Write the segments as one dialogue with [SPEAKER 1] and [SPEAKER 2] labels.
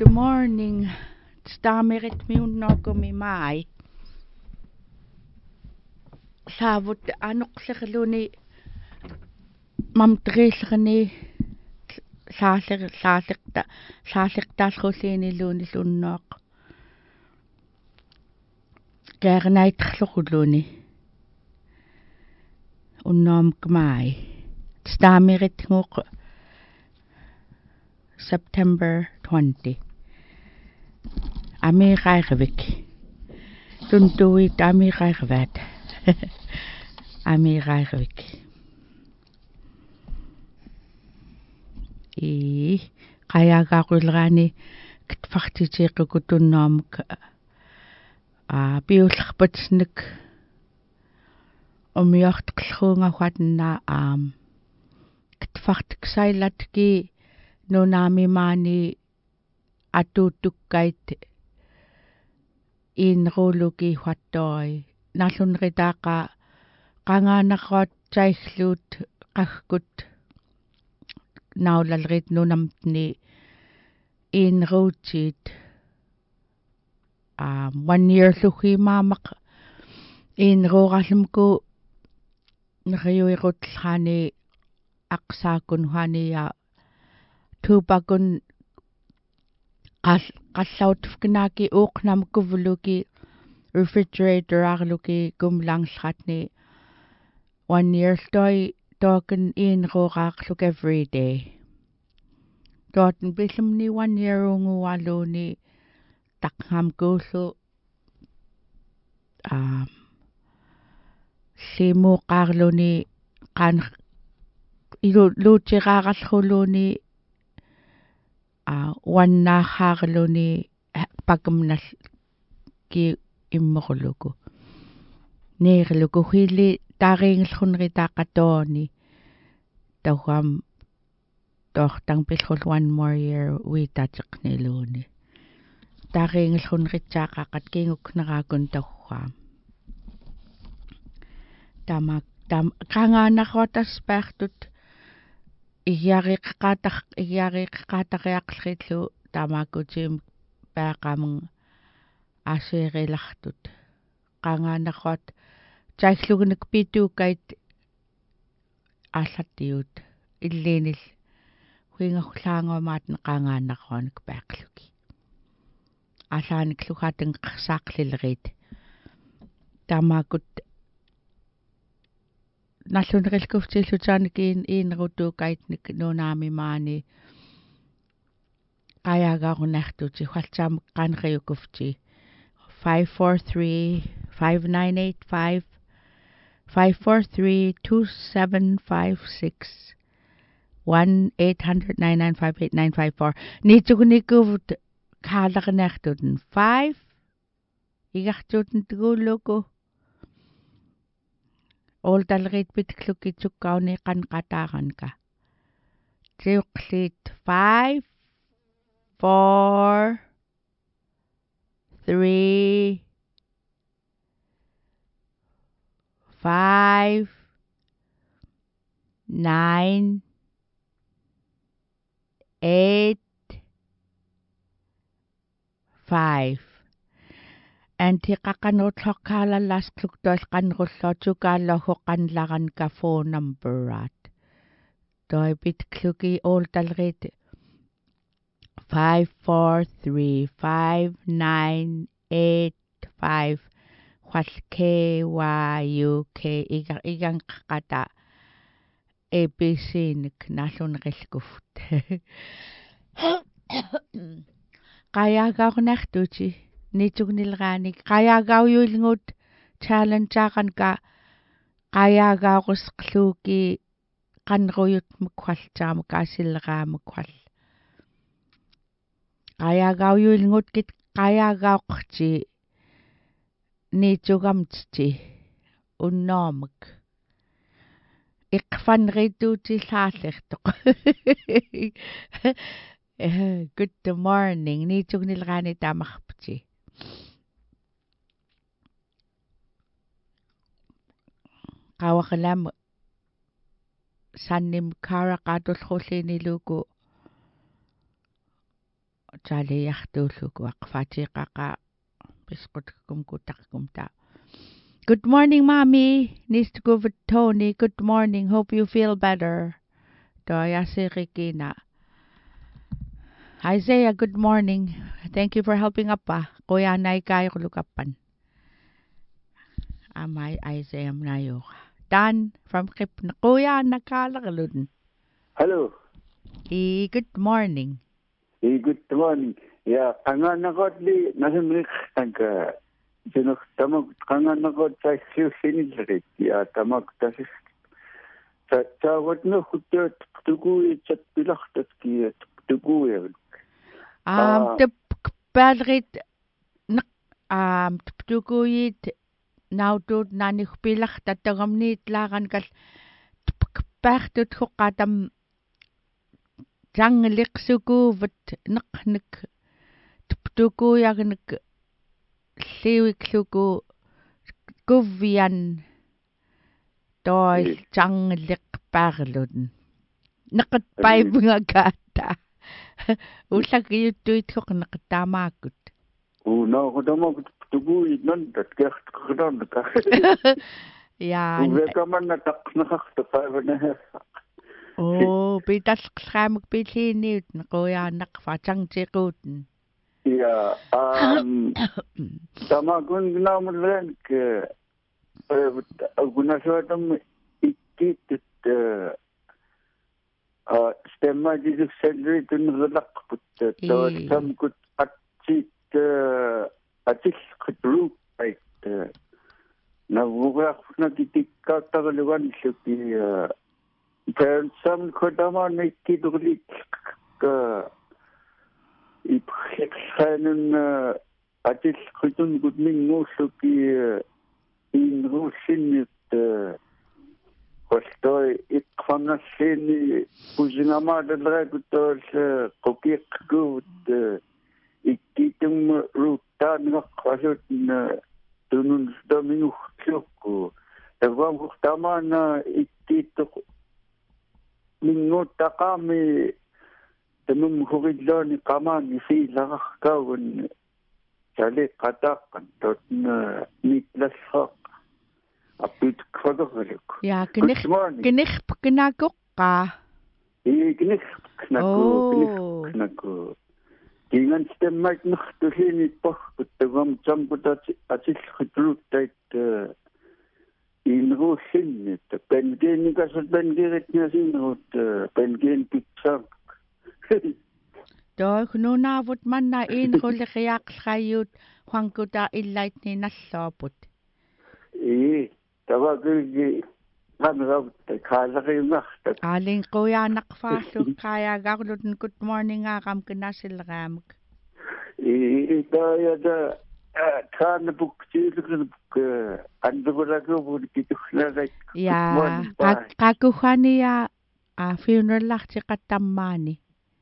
[SPEAKER 1] Good morning. Staamirit miunnaakumi mai. Saavut anuqserluni mamtrillerni saalliqtaalluliini lunnaaq. Kernaitrlurluni. Unnaamk mai. Staamirit nguq September 20. Amiqaiqavik. Tuntuit amiqaiqavat. Amiqaiqavik. Qayaqaqulraani kitfartitiiqqutunnaamuk piullerpatsnik umiorteqlruungawatnaa kitfartiksailatki nunaamimaani atuuttukkait inruuluki huattoi nallunritaaqa qangaanarruat tailluut qaggkut naulalrit nunamtni inruutiit 1 year llugiimaamaq inruurallumku neriuiqutlraani aqsaakun huania tuupakun qallautfkinaaki uuqnamkuvluki refrigerator arluki kumlangsratni 1 year toi token inruuraaqluk every day toten billumni 1 year ungualuuni taqngamkuullu simuuqaarluni qan luutiraarallruluuni wannaarhaarluni pakamnall ki immoquluku neerluku hilli taariingellrunritaaqatooni tauam toortang pillrul 1 more year uitateqniluuni taariingellrunritsaaqaqat kingukneraakun tauaam tamak qaangaanarruataspaartut igiariqqaatariaqlrillu tamakutim paaqamung aseerilartut qaangaanarruat taillugnik pituukait аллаттиут иллиинил хуингерлаангуамаат неқангааннарруаник паақлуки алааник лугаатен қерсаақлилерит тамаакут наллунерилкуфтиллутааник иинерутуукаитник нунаамимаани qajagaarunnartuti hualtaamuk qaaneriukufti 543 5985 543-2756 1-800-995-8954 niitugunikuvut kaalaqnertuten 5 igartuten tugulluku oltalrit pitklukki tukkauni qanqataaranka tiuqlit 5 4 3 5 9 8 5 antiqaqanuutlorkaalallasqluktual qanrulluutukaallahu qanlaranka phone numberat toipit kluki oltalrit 5435985 KYUK iganqaqata ABC-nik nalluneriskufut qajagaarnartuti nitugnilraanik qajagaujulngut challenge-aaqanka qajagaarusqluuki qanruyutmuk hualtaamuk aasilleeraamuk qajagaujulngut kit qajagaoqti nitugamtiti unnaamuk iqfanrituutillaallirtoq good morning nitugnilraani taamarpti qawaqalam sannim kaaraqaatullrulliiniluuku Taliartuullukuaq fatiqaqa pisqutkum kutaqkum ta. Good morning, Mommy. Needs to go with Tony. Good morning. Hope you feel better. Toyasirikina. Isaiah, good morning. Thank you for helping Appa. Kuya naikay kulukapan. Amay Isaiah mnayo. Dan from Kip na Kuya nakalagalun.
[SPEAKER 2] Hello.
[SPEAKER 1] Good morning.
[SPEAKER 2] Good morning. Yeah, kanganakotli nasimrik tangka. Sino tamag kanganakot sa sinilrit. Yeah, tamag tasis. Sa wat no kutyat tukuy chat pilaktat ki tukuy.
[SPEAKER 1] Badrit tukuyit nautut nanik pilaktat tagamnit lagan kal pähtut hukatam Jangliksukuvat naknik tukuyagnik liwikluku kuvian toil janglik parlun nakat paibngagata ulakiyuttuit hok nakatamakut
[SPEAKER 2] No kodamok tukuy nandat kert kran ka.
[SPEAKER 1] Ja.
[SPEAKER 2] Wekaman nakakta paibna.
[SPEAKER 1] Oh, pitas schramik pitiniut nakuyanak fatangtikuten.
[SPEAKER 2] Ja, tamagun gnamlen ke gunaswatam ikit stemma di sedri tun relak put to samkut atil kutru ait na vugak na titikka tagaliwan shuki Sam kodama nekidurlik ka ipxekhanen atil khutun gudmin nusuki in rusinit kostoy ikfanasini kuzinama dalragutos kokik gut ikitum rutan ngakasut na tunun dominu khluku tawam khtamana ikituk mingot kami temum huridloni kamani fi lagakawun sali katakan tot na mitlasfaq apit kfagalik.
[SPEAKER 1] Ja, kinich kinagukka.
[SPEAKER 2] Kinich knaku. Kingan stemmak nakhtulinit pakut tawam champutat atil khutrutait in Rusin, Pengen kasut Pengirit niya sinut, Pengen pitsak.
[SPEAKER 1] Doi kununavut man na in hulikiyak sayut huangkuta illait ni nasoput.
[SPEAKER 2] Tawag kanrab kalaki makta.
[SPEAKER 1] Aling kuya nakfasuk kaya gaglutun good morning akam kinasilramk.
[SPEAKER 2] Kaya da kan buktilik andugulago budkituhlagay.
[SPEAKER 1] Ja, kakuhani ya funeral lachti katamani.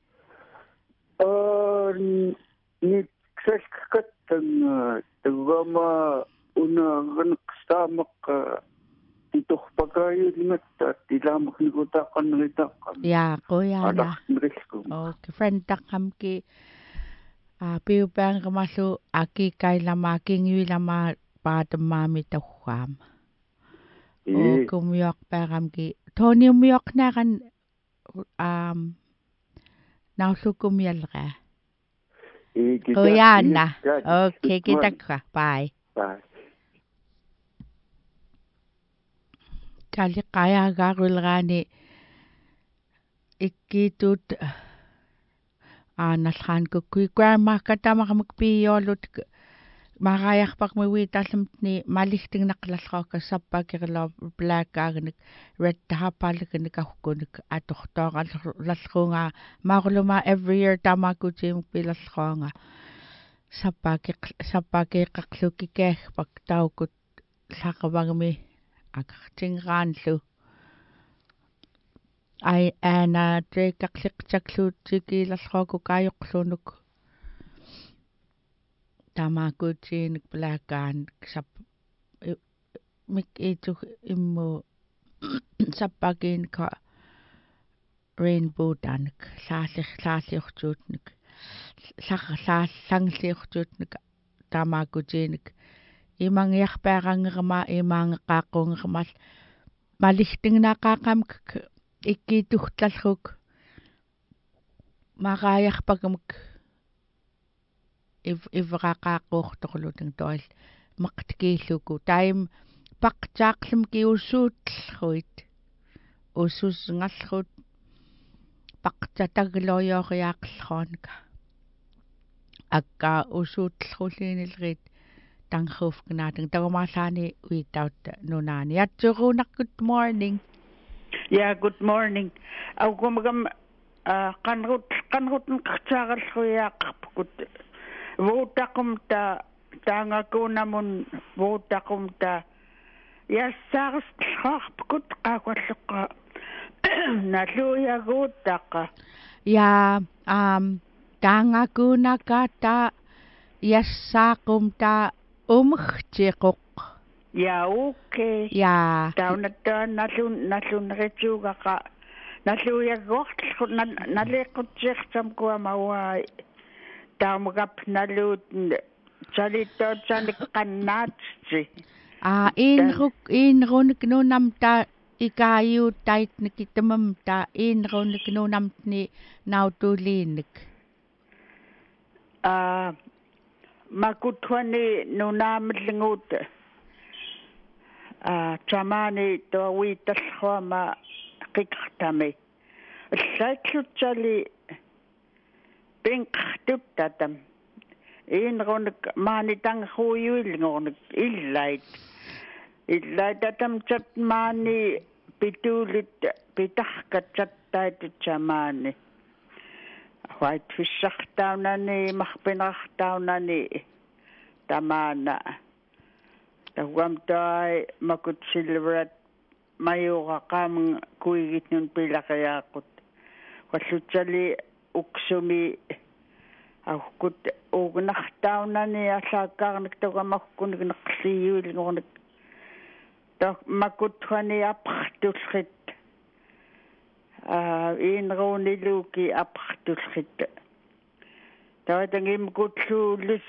[SPEAKER 2] Ni ksaskatan tawama una stamak itoh pagay limata tilamak nigutakan nitakan.
[SPEAKER 1] Ja, kuya na. Okay, friend takam ki piupang kamasu aki kay lama kingi lama patamami tawam. O kumyok param ki Tony umyok na kan nausukumyalra. Kuya na. Okay, kita ka. Bye.
[SPEAKER 2] Bye.
[SPEAKER 1] Kali kaya gagulrani ikitut nalhan ko kui grandma katama magpiyolut marayak pak mawitasam ni malisting naklasro ka sappa kirlo black agnik red hapal kin kahkunik atohtor lasronga marluma every year tama ko jim pilasronga sappa ke kakluki ke pak tau ko sakabangmi aktingranlu ai ana tre kaklik chaklu tiki lasro ko kayokslunuk tamakutin pelakan sap mik itu immo sapakin ka rainbow danik saasih saasihtuutnik сарлиортуутника таамаакутииник имангиарпаақангерма имаангеқааққунгермал малихтингнаақаақамк иккиитугтлаллук марааярпагамк ивеқаақааққуурторлутин тоил мақткииллуку таим пақтаақлум киуссуутллуит уссуссингаллут пақтатаглориориаақллуанка акка уссуутллулиинилрит тангхуфгнаатин тагомаалаани уитаутта нунаани ятсуруунаркут morning.
[SPEAKER 3] Yeah, good morning. Aukumagam qanrut qartaagalluiaaqarpukut vuutaqumta taangakuunamun vuutaqumta yassaaristlluarpukut qaaqalluqqa naluiaguuttaqa
[SPEAKER 1] Ja taangakuunakata yassaqumta umgtiqoq.
[SPEAKER 3] Ja, okay.
[SPEAKER 1] Ja.
[SPEAKER 3] Taunattaa nallunrituugaqa nalluiaguartlu naleequttiartam kuamauai taamagap naluut chalittootsanik qannaatsi.
[SPEAKER 1] Inrunik nunamta ikaajuuttaitnik itamamta inrunik nunamtni nautuliinik.
[SPEAKER 3] Makutwani nunaamillinguut tamani towiitallhuama qiqartami allaatlutali pinqartuttatam inrunik maanitanghuuyuilngornik illaaitatam chat maani pituulit pitarkatsattaitut tamani whitefishsartaunani marpinartaunani tamana tahuamtai makutsilverat mayuraqaam kuigitnun pilaqayaaqut wallutsali uksumi aukkut ugnartaunani allaakkaarnik togamarkunik neqliyuilngornik makutwani apartulrit inruuniluuki apartulrit taatangim kutlu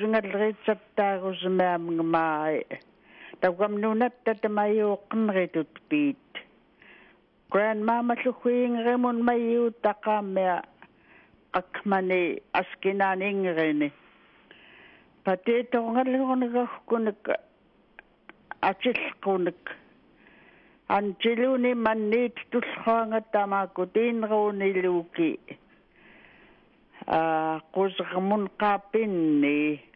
[SPEAKER 3] lisngalritsattaagusimaamngmaai tagamnunatta tamayuuqnritut piit grandmama lluhuingrimun mayuutaqaamia qakmani askinaaninngrini patiitorngalluornigagkunik atillqunik antiluni manniit tullhuangattamaakut inruuniluuki qusrmun qaapinni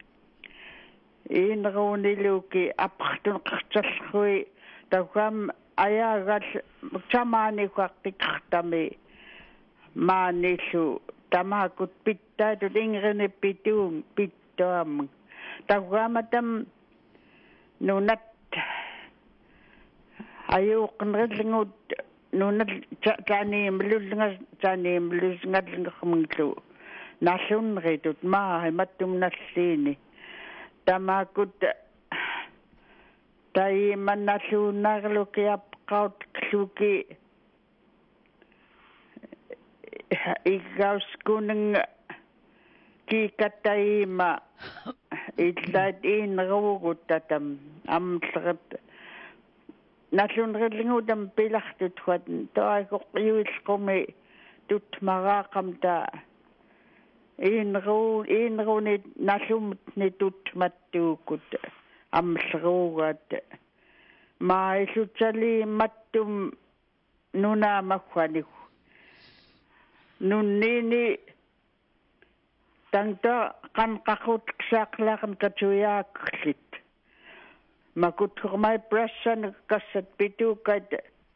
[SPEAKER 3] inruuniluuki apartunqartallui tagam ayaagal tamaani qaqqartami maanillu tamaakut pittaatut ingrini pituum pittuam tagamatam nunat ayuuqnrillingut nunat taaniimlullingermunglu nallunritut maahi mattum nalliini tamaakut taimannalluunnaarluki apqautluki iggauskunning kiikataima illaat iinneruuguttatam amllerat nallunrillingutam pilartut huat toaikoqqiuilqumi tutmaraaqamta iinneruuni nallumtni tutmattuukut amlleruugaat maaillutsali mattum nunaamagwanik nunniini tangta qanqaqut saaqlaaqan katuyaaqlit makutturmai brassan kassat pituukat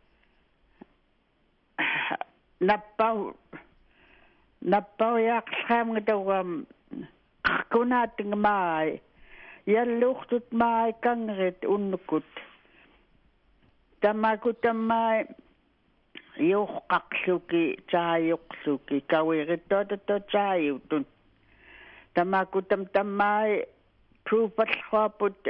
[SPEAKER 3] nappau yaaqlhaamngitawam qarkunaatingmaai yalluurtut maai kangrit unnukut tamakutammaai yuuqqaqluki taayuqluki kawirittoototto taayutun tamakutam tammaai pruupallhuaput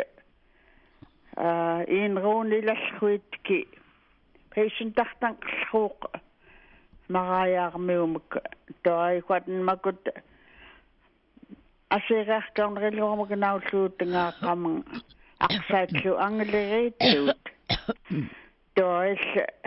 [SPEAKER 3] inruunilalluitki patientartanqalluuq marayaarmiumuk toaiquatmakut asirarkaun rilluarmaganaulluu qamang aqsaatlu angleriittuut tois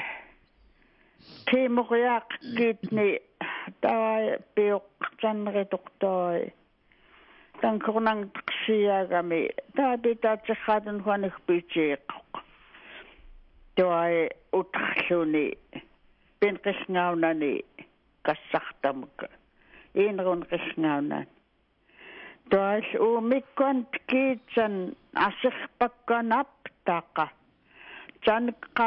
[SPEAKER 3] kiimoriaqqitni taai piuqqtanrituqtoi tankornang taqsiagami taapitaatserraatun huanerpiitiiqqoq toai utralluni pinqisngaunani kassartamuk iinrun qisngaunan tois uumikkuan kiitsan asirpakkanap taqa tanqa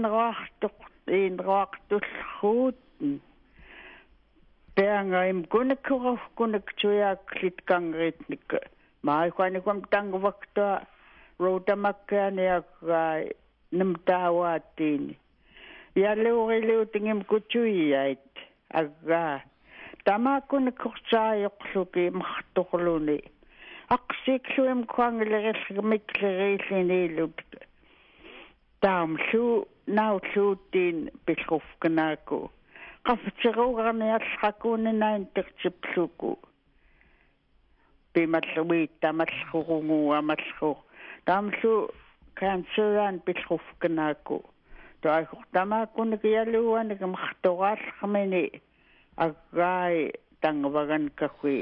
[SPEAKER 3] iinruartullruutn peangaim kunaktuyaaklit kangritnik maaikuanikum tanguvaktua routamakkaaniakkai namtaawaattiini yaluuriluutingim kutuyait aggaa tamaakunakkortaayoqluki martorluni aqsikluim kuangilerilmikleriilliniilut taamlu naulluuttiin pilqufkanaaku qaffitiruugarniallrakuuninain tertipluku pimalluiittamallurunguamallru taamlu kansuran pilqufkanaaku toaiqortamaakunnikialuuanik martoraallramini aggai tangvagan kakui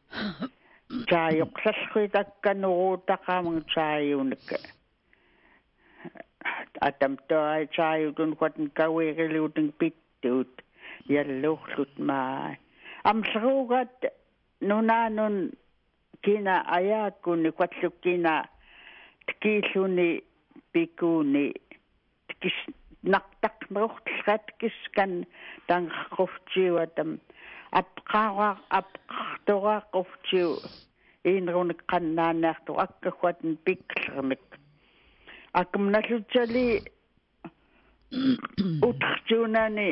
[SPEAKER 3] taayoqsallruitakkanuruutaqaamang taayuunik atam toai taayutun quatin kawiiriluutin pittuut yalluurlut maa amsruugat nunaanun kina ayaakkunni quatlukkina tikiilluni pikuuni tikis naqtaqnerortlratkiskan tanqarquftiuatam apqartoraaquftiu iinrunik qannaanaartu akkahuatin piklermik akamnallutsali utrtuunani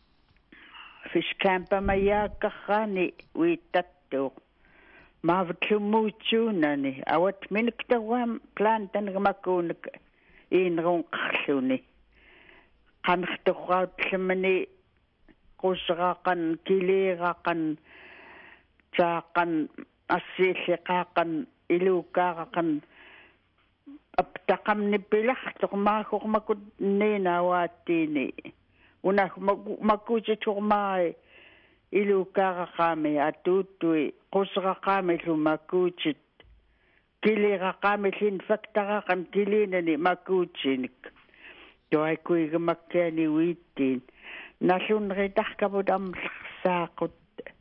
[SPEAKER 3] fiskaampamayaakkarraani uittattuuq maavutlummuutsuunani awat miniktawaam plan tangamakkuunik iinruun qarluni qanartorrautlamani qusseraqan kiliiraqan taaqan assiilleqaaqan iluukkaaraqan aptaqamni pilartormaaqormakut niinaawaattiini unaqmakuutitormaai iluukkaaraqaami atuuttui qusseraqaami lumakuutit kiliiraqaami linfaktaraqan kiliinani makuutinik toaikuigamakkaani uittiin nallunritarkaput amlersaaqut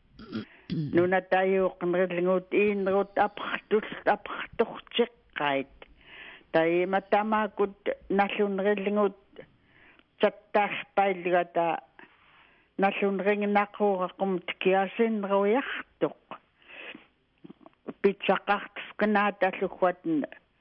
[SPEAKER 3] nunatayuuqnerlingut iinrut apartortiqqait taimatamaakut nallunrillingut sattaarpailligata nallunringinaqquuraqumut kiasinneruiartuq pitsaqartufkanaatallugguatn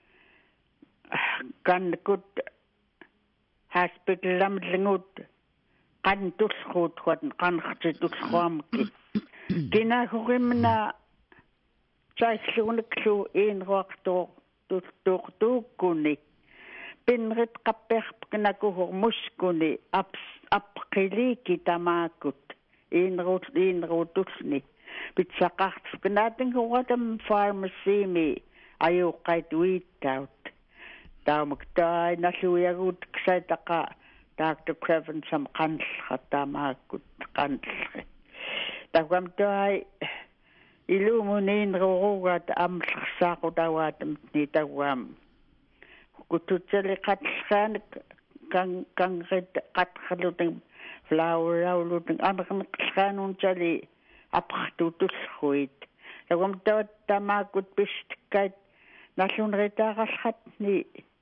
[SPEAKER 3] kannukut hospitalamlingut qantullruut huatn qanartitullruamki kinahurimna sailluuniklu iinruartuq tuuqtuukkuni pinrit qapperpknakuhur muskuni apqiliiki tamaakut iinruutulni pitsaqartufkanaatinguatam pharmacymi ayuuqqait uittaut taamaktaai nalluiaguut ksaitaqa Dr. Creven sam qanllra tamaakut qanllri takamtaai ilumuuniinruurugaat amlersaaqutawaatam nitawam kututsali qatlraanik kangrit qatrluting flower-auluting anerneqlraanuuntali apartutullruit takamtaat tamaakut pistikkait nallunritaaqallratni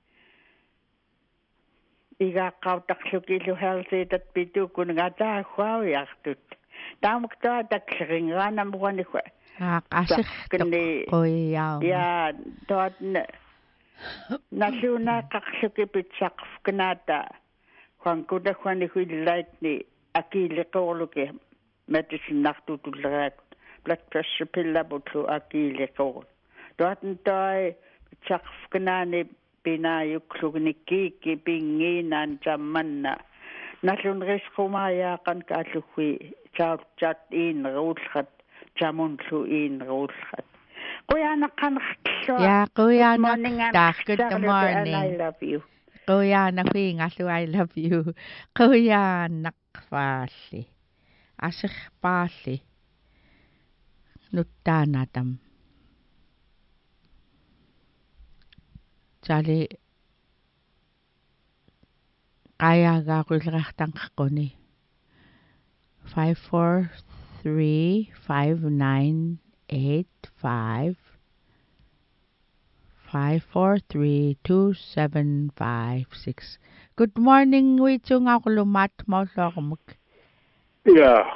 [SPEAKER 3] igaqqautaqlukilu healthitat pituukunngataagguawiartut taamaktaa takleringaanamuanikwa
[SPEAKER 1] qasirtoqqoiyauma
[SPEAKER 3] ya toatna nallunaaqarluki pitsaqfkanaata huankudahuanihuillaitni akiiliqorluki medicinnartutulleraakut blood pressure pillabutlu akiiliqor toatna tai pitsaqfkanaani pinaayuklugnikkiikki pingiinaan tammanna nallunrisqumayaaqan kaalluhui taut iinneruullrat tamunlu iinneruullrat Kuyana kanartlo.
[SPEAKER 1] Yeah, Kuyana. Good
[SPEAKER 3] And I
[SPEAKER 1] morning.
[SPEAKER 3] love you.
[SPEAKER 1] Kuyana Fingalu, I love you. Kuyana Kvali. Asich Pali. Nuttanatam. Charlie Kayaga Kulrachtangkoni. 543-5985 543-2756. Good morning, Wichung ako lumat mo lormuk.
[SPEAKER 4] Ja.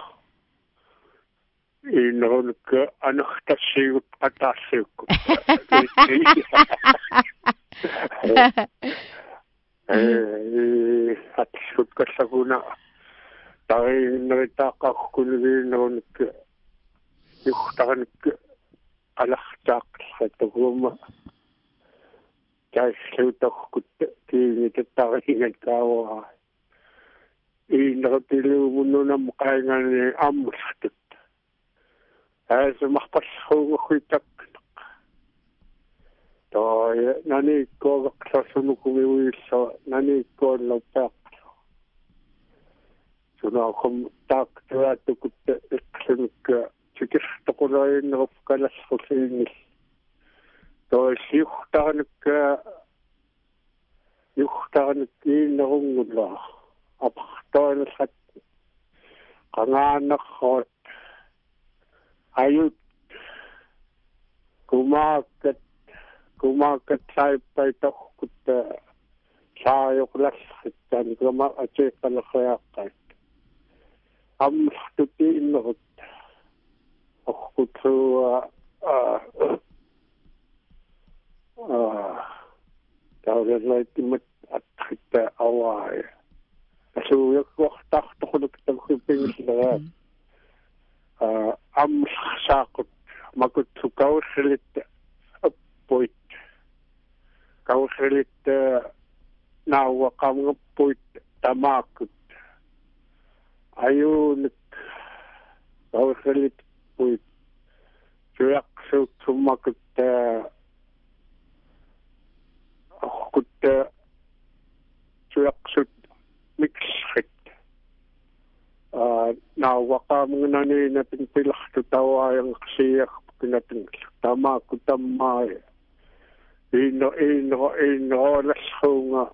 [SPEAKER 4] Inrunuk anachtasiyut atasiyuk. Atasiyut kasaguna. Tayo naritakakuluginrunuk. Yukhtaranuk alachtak sa tuguma. Kaya silutakukut kinitataringan kawa. Inratilu muno na makaingan ni amusatut. Sa makapasahong ako'y to nani ko kaksasun kumiwi sa nani ko lautak. So na akong tak tuwato kuta iksun ka sikisto ko na yun nakapakalas ko sa inis. To siyuktahan ka yun nakungula. Apaktoan sa kanganak hot. Ayut kumakat tayo pa ito kuta sayo klas dan kumak ace kalakayakat tutiin na kut ako kutu tawag na itimat at kita away so yak waktak to kunukitang kuping sila sakot makutu kausilit poit kausilit nawa kam poit tamakut ayun kausilit poit suyak sumakut kut suyak mixit nawa kam nani natin pilah tutawa yang siyak pinating tama ko tamay ino lasonga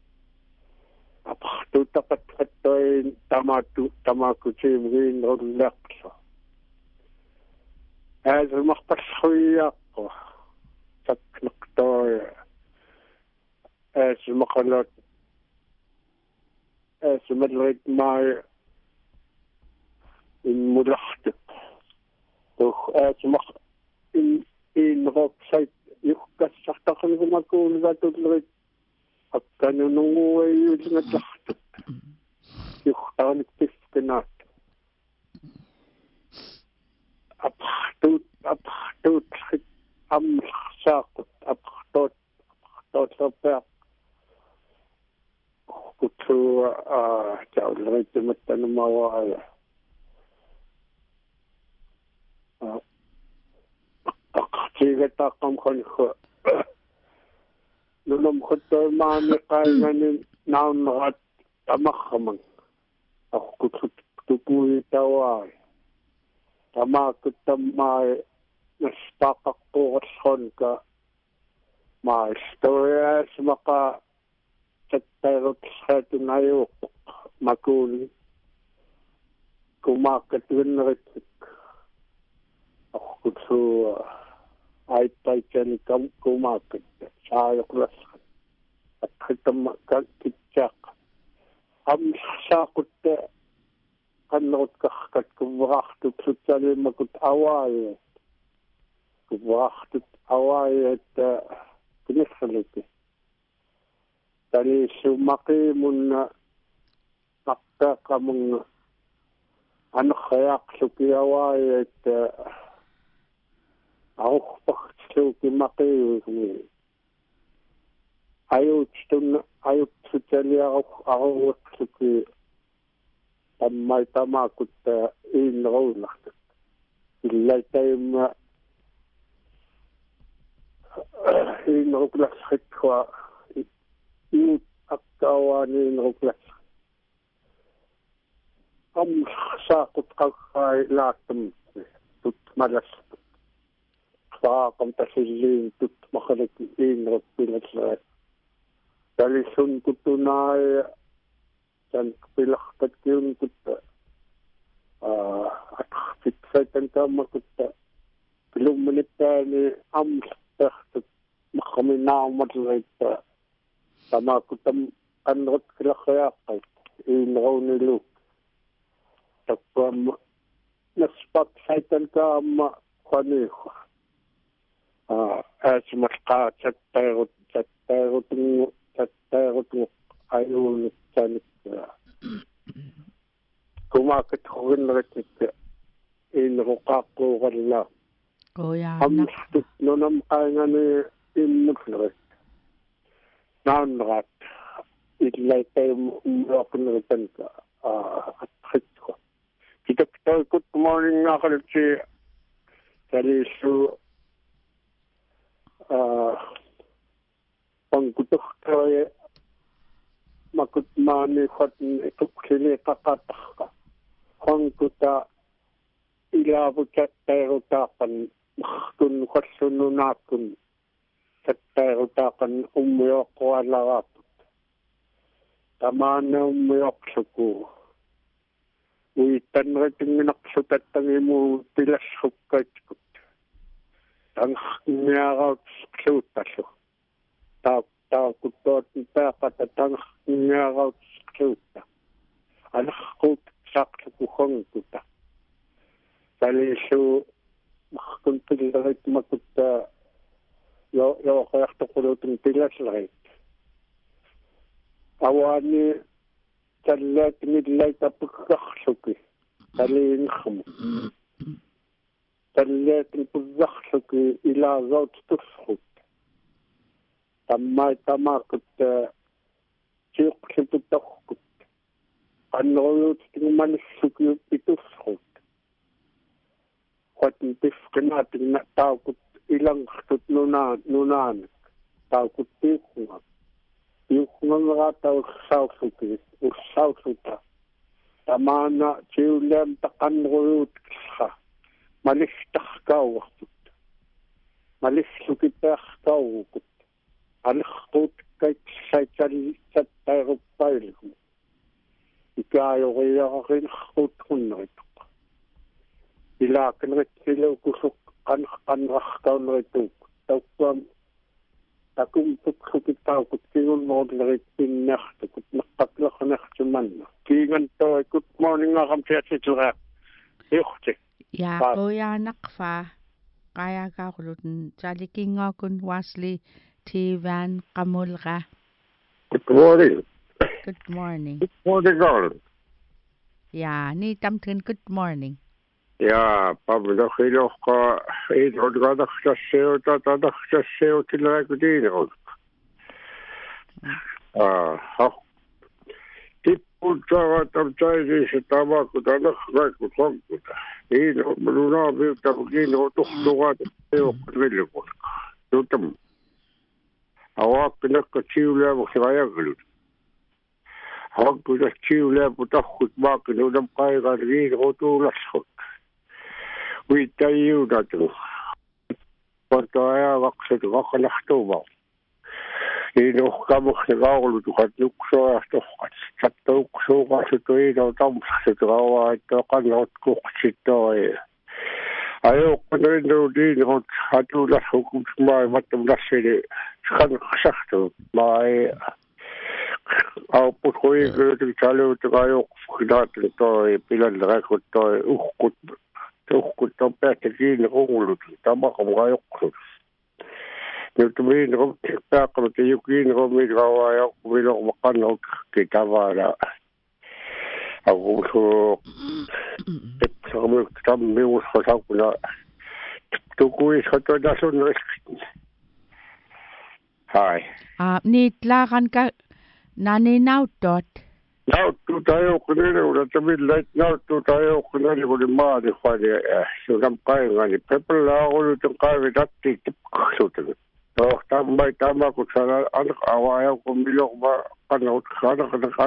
[SPEAKER 4] apakto tapat katoy tama ko chim no laksa as makpashoy ako sa knoktoy as makalot as madrid my in mudachtet toch as mak in rocksite yukas saktakan ko magkulga tudloy at kanunong uway yun nga dachtet yuktaan tifkenat apatut sakot apatot sapek kutu jauh jematan mawaya Sige takam kan ko. Nunam ko to mami kay nganin naon rat tamakman. Ako tupuy taway. Tamak tamay naspakak ko son ka. Ma storya maka tatayot sa tunayo makuli. Kumakatwin ritik. Ako kutu ay tayo kumakit sayo klas at kitam kityak sakot kanot kakat kubraktot sutali makut away at kinisaliti tali sumaki mun nakka kamong kayak suki away at ako pakso kimaki ayot sutali ako suki tamay tamakot inraw na ilay tayo inruklasritwa iut akkawani inruklas saaqut qaqqai laattum tut malas saaqam tasilliin tut makhalit inrukpilasra talisun kutunai san pilaqtatkiun kutta atqitsaitan kaamakutta pilummaniptaani amstahtat makhaminaamatlaitta tamakutam anrut kilaqyaqqait inrauniluk tappam naspak saitan kaama qaniqa asmalqa tattayrut ayuunitsanik kumakat hurinnerit inruqaaqquuqalla amstut nunam qaangani immullerit naannerat illaitayum umloqnertanka atqitqa kitaktoy good morning aqalti talisu pangkutuktoy makut maani khatn tuksini qaqatqa hankuta ilaavu chattayrutaqan mahkun qassununaakun chattayrutaqan ummiyoqqualaraaput tamaana ummiyoqsuku uittanritinginaqsutattagimu pilassukkaitskut tanniaraut kluutallu taakuttoot taaqata tanniaraut kluutta anarquut saaqluku honkuta talisu mahkun pillarit makutta yo qeartoqulutun pilaslerit awani tallat midlayta pukkarluki taliinnermu tallat pukkarluki ilaasaut tussrut tammai tamakut tiuqliputtorkut qanneruyut tingmanissuki itussrut qatn tifqinaatin taakut ilangertut nunaanak taakut tiuqunga yuqngangaata ussausuta tamaana tiuleam taqanneruyut kissa maliftarkauartut maliflukitaarkaugukut alertuut kaitsaitalsattairuppailgu ikaajoriararinnertuut hunnerituq ilaakenritsilukusuq qanrarkaunnerituuk taukkuam takum tuksukitaukut kiunnoodlerit pinnertukut neqqatlornertumanna kiingantoi good morning aqamtiatsitlera iuqti
[SPEAKER 1] yaquyaanaqfa qayakaaqulutun talikingaakun wasli tivan qamulqa
[SPEAKER 4] good morning
[SPEAKER 1] good morning
[SPEAKER 4] darling
[SPEAKER 1] ni tamtun good morning
[SPEAKER 4] Pablo Hiloqa idrudqadaxtassiuta tadaxtassiutilaakutiinerut tippultaaratamtaisiisa tamaakutanerraakut honkuta iinerulunaapiuttapukiinerutortuqaataiuqqillikut tutam awaaqqinekka tiuleamuqsirajaglut hankutas tiuleaputarrut maaqqinunam qaiqaaligiinerutuularrut uittajiunatu portoajavaqsut qaqalartuuma iinuqqamuqsigaarlutuqat nuksuartorqat tattauqsuuqarsutuiinertamsarsutuqaavaattoqannerut kuqsittori ajuuqqanerinnerutiinerut atuularrukumsmaai mattum lassili sqanqsartu maai auppuqquiiqulutuk taluutaqajuuqqinaatun toi pilallerakut toi uqqut tuhkuttompäättäkiinnerunglut tamaqamqajoqqlut nutmiinnerum paaqlut yukiinnerumiigawaajaqqumilermaqannuk kitavaala aqusu epsamuk tammiusqasaquna tukuisqatonasunnerikki hai
[SPEAKER 1] niitlaaranka naninauttot
[SPEAKER 4] nauttuutajuuqqinilula tamillait nauttuutajuuqqinaliquli maaliqali sunam qaingani pepelaaquluten qaivitatti tipqarsuutagi tama ko sana anak awaya ko milok ba kanot kana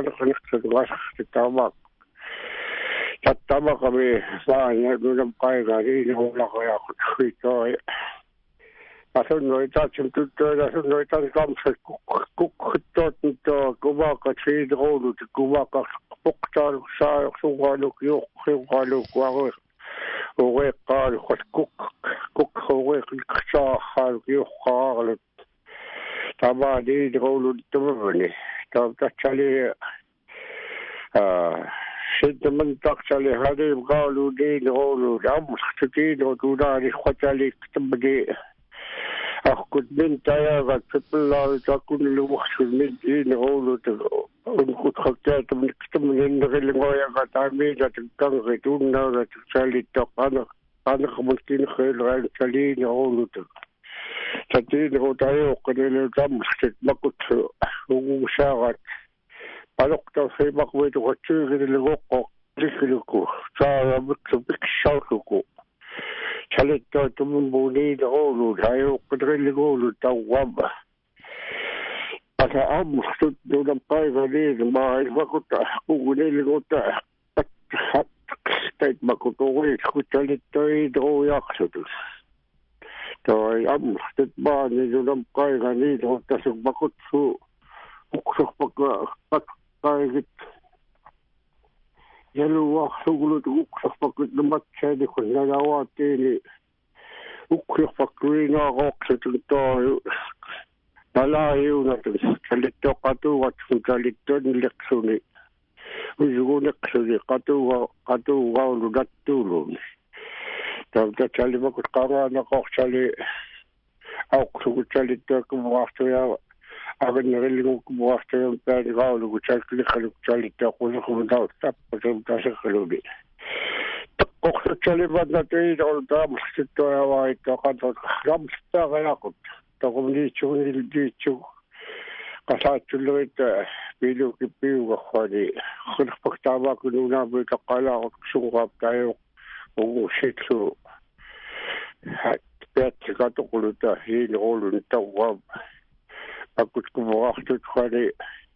[SPEAKER 4] tama tama kami sa niya doon kay gari no la kaya ko ito aso no ita chimtuto aso no ita kam sa to kuba ka chi drolu kuba ka poktar sa sungalo yo sungalo ko owe qal kuk owe qsa hal yo qal tama di drolu tumani ta chali شد من تقتل هذه قالوا دين قولوا دام مستقيم ودوناني خوتالي كتبدي أخذ من تياغا تبلا تكون لوقت من دين قولوا ونكت خطات من كتب من النغل غاية غتعميدة تنقل دونا تسالي تقانا أنا خمسين خير غير تلين قولوا تدين غتايو قليل دام ما كنت ومشاغت ألقت في مقوية وتشيغ الوقوق ذكركو صار بك شركو شلت تمن بولي لغولو هايو قدر لغولو توابا أنا مخصوص دون قايغة ليه ما كنت أحقوق ليه لغوتا حتى ما كنت أغير كنت للتايد غو يقصد تاي مخصوص باني دون قايغة ليه لغوتا سبا كنت سوء أقصف بك قايد يلو شغل أقصف بك لما تشادي كنا نواتيني أقصف بك وينا غوكسة تاي نلاهيونا تلتو قطوة تلتو نلقسوني ويزغو نقسوني قطوة غاولو نتولوني تبدا تالي ما كنت قرانا قوكسالي أقصف تلتو كموافتو أبن غير موافتهم بعد قالوا وشكل خلوا شالي تقول لكم داو تاب وتم تشكلوا بي تقول شالي بدنا تيجي أو دام ستة يا واحد تقول رام ستة غياكم تقول لي شو قصات شلويت بيلو كبيو وخالي خلف بكتابا كلنا بيتقالا شو غابتايو وشيتلو بيت كاتقولوا تهين يقولوا نتواب أكنت كمواقت خالي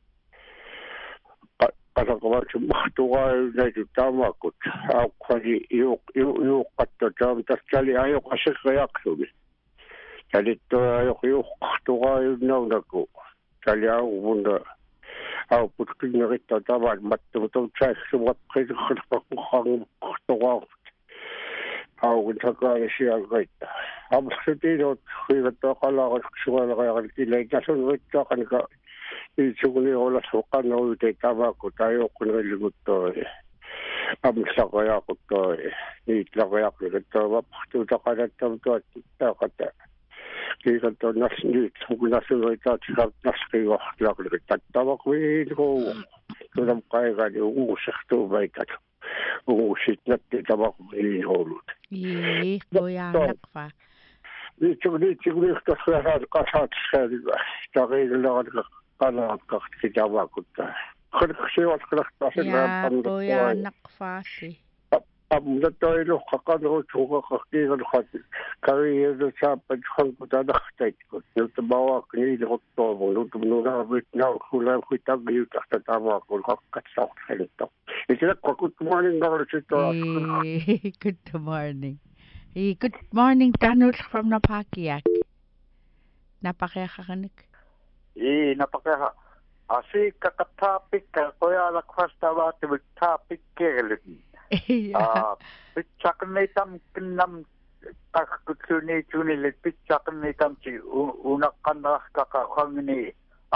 [SPEAKER 4] قد قبلت مختوغا نجد تاما كنت أو خالي يوقت تام تسالي أيوق أشيخ يقصد تالي يوق مختوغا ينونكو تالي أو بند أو بتكين غيتا تاما متمتم تشايخ سوات خير خلفك مخان مختوغا أو نتكلم شيء غيتا أم ستين في التقال شغل غير كذا جالسون غيتا كان يشغلي ولا سوقنا ويتابع كتايو كل اللي قلته أم سقيا قلته يتلقى قلته بحثوا تقال تمتوت تقطع كي قلت الناس نيت وناس غيتا تشغل نسقي وقت لقلت تتابع ويدو كلام قايغاني وشختو بيتك وشتنا تتابع ويدو
[SPEAKER 1] بويا نقفة
[SPEAKER 4] تقولي اختصر هذا قصات هذه تغيير اللغة قناة كتابة كنت خلق شيء وخلق تصل
[SPEAKER 1] يا بويا نقفاسي
[SPEAKER 4] أم نتوي له قناة شوقة كثير الخاطر كريه شاب بجحن كنت أدخلت كنت نتبوا كني لغطوه ونتبنونا بيتنا وكلهم كتابي تحت تابع كل قد صوت حلته إذا كنت مالين قبل شيء
[SPEAKER 1] good morning. Good morning, Tanul from Napakiak. Napakakanik.
[SPEAKER 2] Napaka. Asi kakatapik kaya la kwasta wati with topic kerlin. Pitchaknetam kinam takutsuni le pitchaknetam chi unakana kakakangni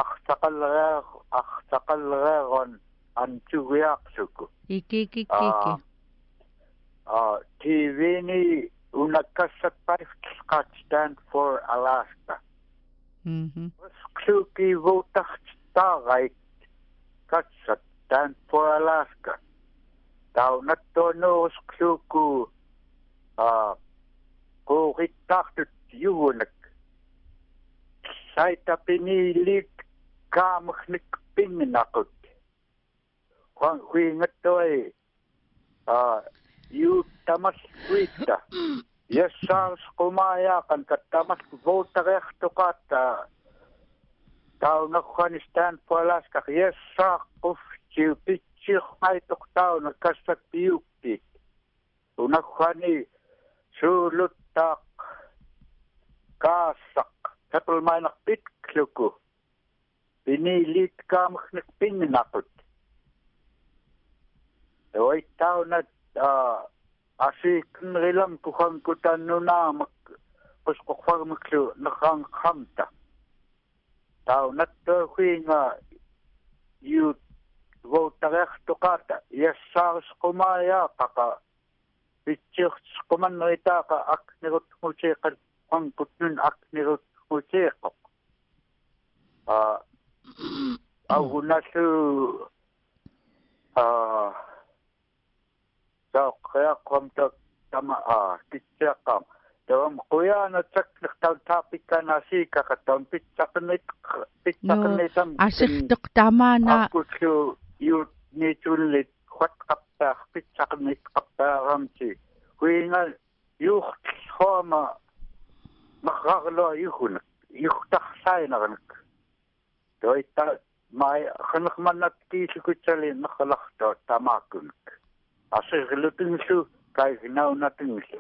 [SPEAKER 2] akhtakalragon anchuyak
[SPEAKER 1] Iki.
[SPEAKER 2] TV ni unakasat pa stand for Alaska. Kluki votach tagay kasat stand for Alaska. Tao natono kluku kuritach yunak. Saita pinilit kamkhnik pingnakot. Kung kuingat to you tamas wita Yessars kumaayakan kattamat voutarehtokata tauna Afghanistan Alaska yessaquf chiupitchir maitok tauna kastat piuppi unakhani suuluttaq kaasaq tapulmainak pitkluku pinilit kaamkhnik pinnaqut oi tauna asikin rilam kuhan kutannunamak pusqoqfarmaklu nakhanqamta taunat huinga yu voutarehtokata yessars kumaya qaqa pitchirts kumannoitaqa aknirut mucheqan qankutnun aknirut mucheqoq agunasu saqyaqamta tama kitchaqam tawam quyana takliqtan tapikana sikaka tam pitchaqnitam
[SPEAKER 1] asirtuq tamana
[SPEAKER 2] akutlu yu nitullit khatqappa pitchaqnit qappaaramti huinga yuht khoma maqarlo yuhun yuhtarsainarak toita mai khanqmanat kiisukutali naqalaqto tamakunak asirlutunsu kaignaunatunsu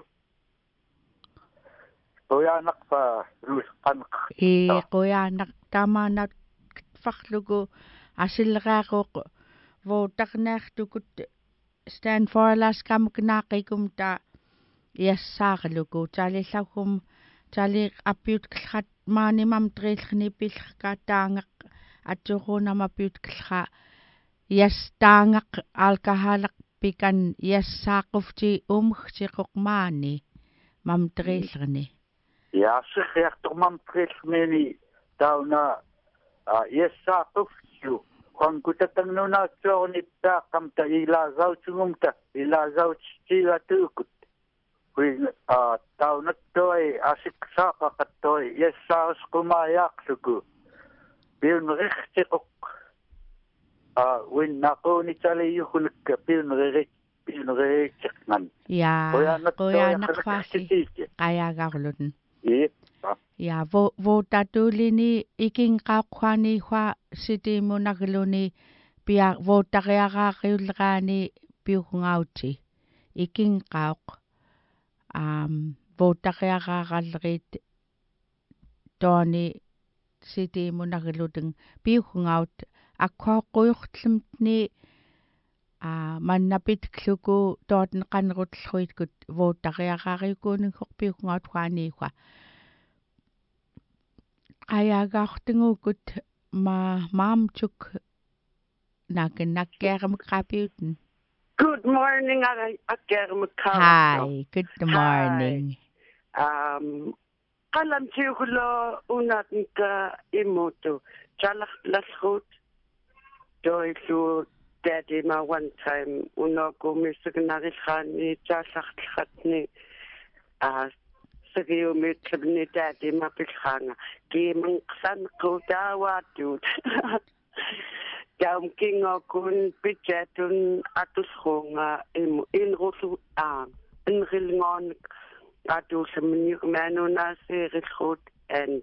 [SPEAKER 2] qoyaanaq fa ruusqanq
[SPEAKER 1] qoyaanaq tamanat farlugu asilleqaaqoq voutaqnaartukut Stand for Alaska muknaaqikum ta yassaarugu talillagum tali appiut klhat maanimam trillni pillqa taangaq atsurunama piut klha yastaangaq alkahalaq pikan yassaaqufti umkhtiqoq maani mam trillni
[SPEAKER 2] yaasiqiartormam trillmeni tauna yassaaquftiu qankutatannunaatsuornittaaqamta ilaagautungumta ilaagautstigatukut hui taunattuai asiksaaqaqattoi yassaarisqumayaaqluku piunrixtiqoq winnaquunitaliuhulukka piunririchiqnan
[SPEAKER 1] qoyaanaqfaassi qayaagaarlutun ja votatulini ikinqaaqquani hua sitimunarluni pia votariaqaaqiulleqaani piurngauti ikinqaaq votariaqaaqallerit tooni sitimunarlutun piurngaut akkuaqquyortlumtni mannapitluku tooten qanerutllruitkut votariaqaariukuuninghoq piurngaut huani hua qayaagaartungukut maamtuk nakkeermaqapiuten.
[SPEAKER 5] Good morning, akkeermaqapiuten.
[SPEAKER 1] Hi, good morning.
[SPEAKER 5] Qalam tiulo unatnka imutu chalaqlasrut toilu daddy ma one time unokumisugnarilhaani taallartlatni Sagiumitni daddy mapilhanga kimang san qutaawatut Kaum kun pitchatun atushonga inrusu inrilngon atusmni manuna serilhut and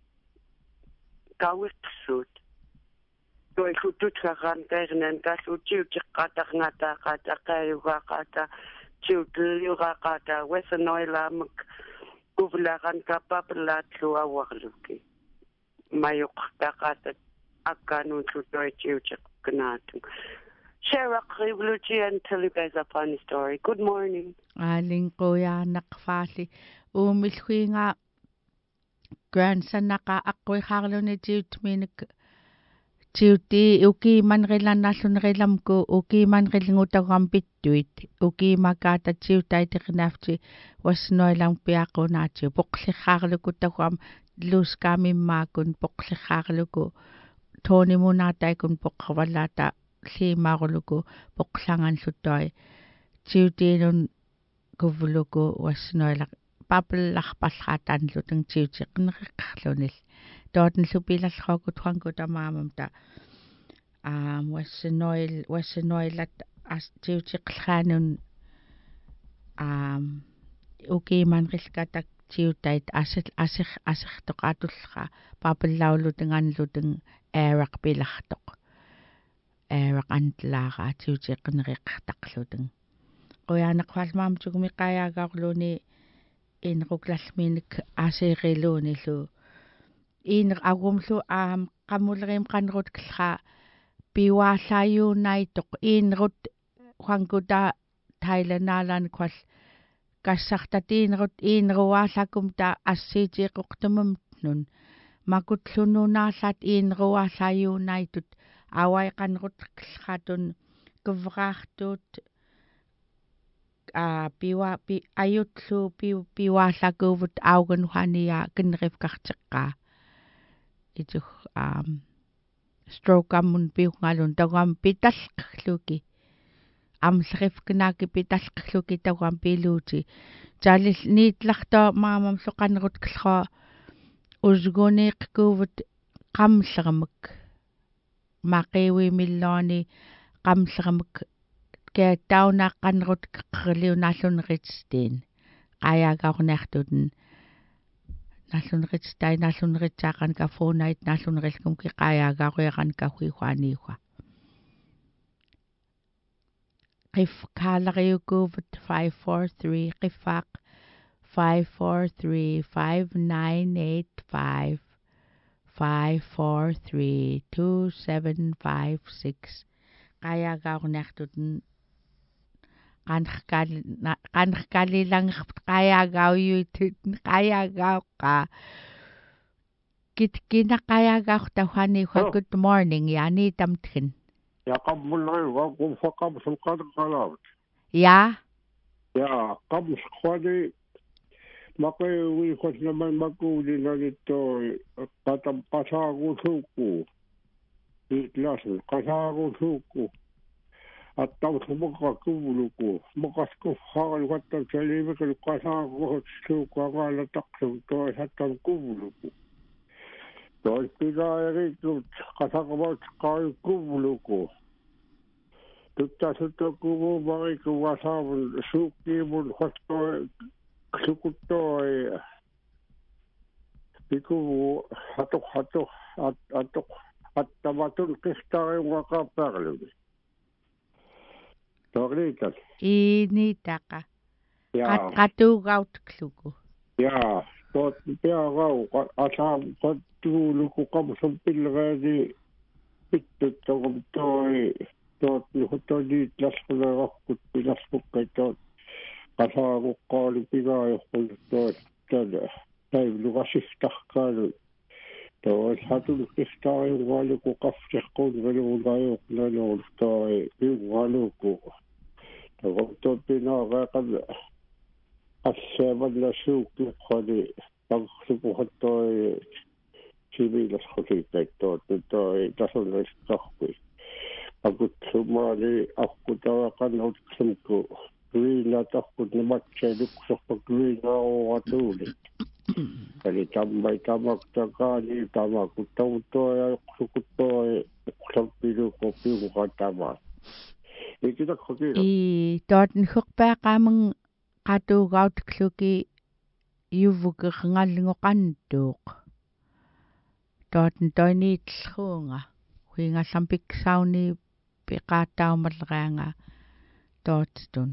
[SPEAKER 5] kawiksut Doi kututkaran ternen kasuchiuchiqataqngata qataqayuqaqata chiutliuqaqata wesanoilamak uvlaran kapaplatlu awarluki mayuqtaqata akkanutlutoichiuchiqknaatu Share and tell you guys a funny story. Good morning.
[SPEAKER 1] Alinquyaanaqfaali uumilhuinga grandson-naqa aqquihaarluni tiutminik tiuti ukiimanrilannallunerilamku ukiimanrilngutagram pittuit ukiimakaata tiutaitiqnaafti wasnoilang piaqunaati poqlirraarluku tagram luuskaamimmaakun poqlirraarluku toonimunaataikun poqqavallaata liimaarluku poqlanganlutoi tiutiinun kuvluku wasnoilaq papellarpallraatanlutun tiutiqnereqqarlunil tootenlupilallrookut huankutamaamamta wasnoilat tiutiqllaanun ukiiman qillkatak tiutait asirtoqaatullqa paapallaullutnganluteng aaraq pilartoq aaraq antlaaqa tiutiqneriqqartaqluteng qoyaanaqwalmaam tukumiqayaagaarluni inruqlalminik aseeqiluunillu iner agumlu qamullerim qanrut qillqa piwaallaiunaitoq inrut quankuta thailanaalan qual kassartatiinerut ineruaallakum ta assiitiiqortumamnun makutlununaallat ineruaallaiunaitut awaiqanrut qillqatun kuvraartuut ayutlu piwaallakuuvut auganuhania kinnerifkarteqqaa itu stroke ammun piungalun tawam pitalqluki amllerifknaaki pitalqluki tawam piluuti talil niitlarto maamam soqanrut qillqa usguniiqkuuvut qamllermak maqiwimilluani qamllermak keettaunaqqanrut qerliunaalluneritsiin qayaagaorniartuten nalluneritsitai nalluneritsaaqan kafuunait nallunerilkum kiqayaagaoriaqan kahuihuaniuha qif kaaleriukuuvut 543 qiffaaq 543 5985 543 2756 qayaagaorniartuten qanrkalilangerput qayaagauyuitut qayaagaoqqa kitkinaqayaagaortauhaniuha good morning yaani tamtkin
[SPEAKER 4] ja qammulleruga qumfaqamsul qanqalaavut
[SPEAKER 1] ja
[SPEAKER 4] qamsqwani maqiuiqosnaman makuulinanittori qatam qasaagusuukku iitlasun qasaagusuukku attausumaqqakuvuluku maqaskuffaaluqattam saliimikal qasaaguhut suuqaqaalataqsum toisattam kuvuluku toispinaayariikkut qasaqamaut qaayukkuvuluku tuttasuttokuvuumariku wasaamun suukkiimun hottoi sukuttoi pikuvu hatuq attamatun qistariungaqaapparlumi Torlitas.
[SPEAKER 1] Iinitaqa. Qatuugautqluku.
[SPEAKER 4] Jaa, tot piarau asaam qattuuluku qamsam pilreeni pittuttoqum toi tot nuhutoniit lasquneraqqut pilasqukkay tot qasaaruqqaali pigaajorqul tot tana taivluqasiftarqaalu tois hatul qistariungaaluku qaffsiqqun veluulaajuuqnaluul toi piungaaluku Toppinaaqaqan assaamallassuukkiqqani pangsupuhattoi siviilasqutiikkaittoot toi tasunrisqarpi akutsumaali aqutawaqanutqsunku greenatarput namatsailuksorpa greenaaruatuulit eli tammaitamaqtaqaani tamakuttavuttoajuqsukuttoi uqsampiluuqu piunqatamaa
[SPEAKER 1] tootn hurpaaqaamang qatuugautkluki yuvukerngallngoqantuuq tootn toiniitllruunga huingallam piksauni piqaattaumalleраanga toottun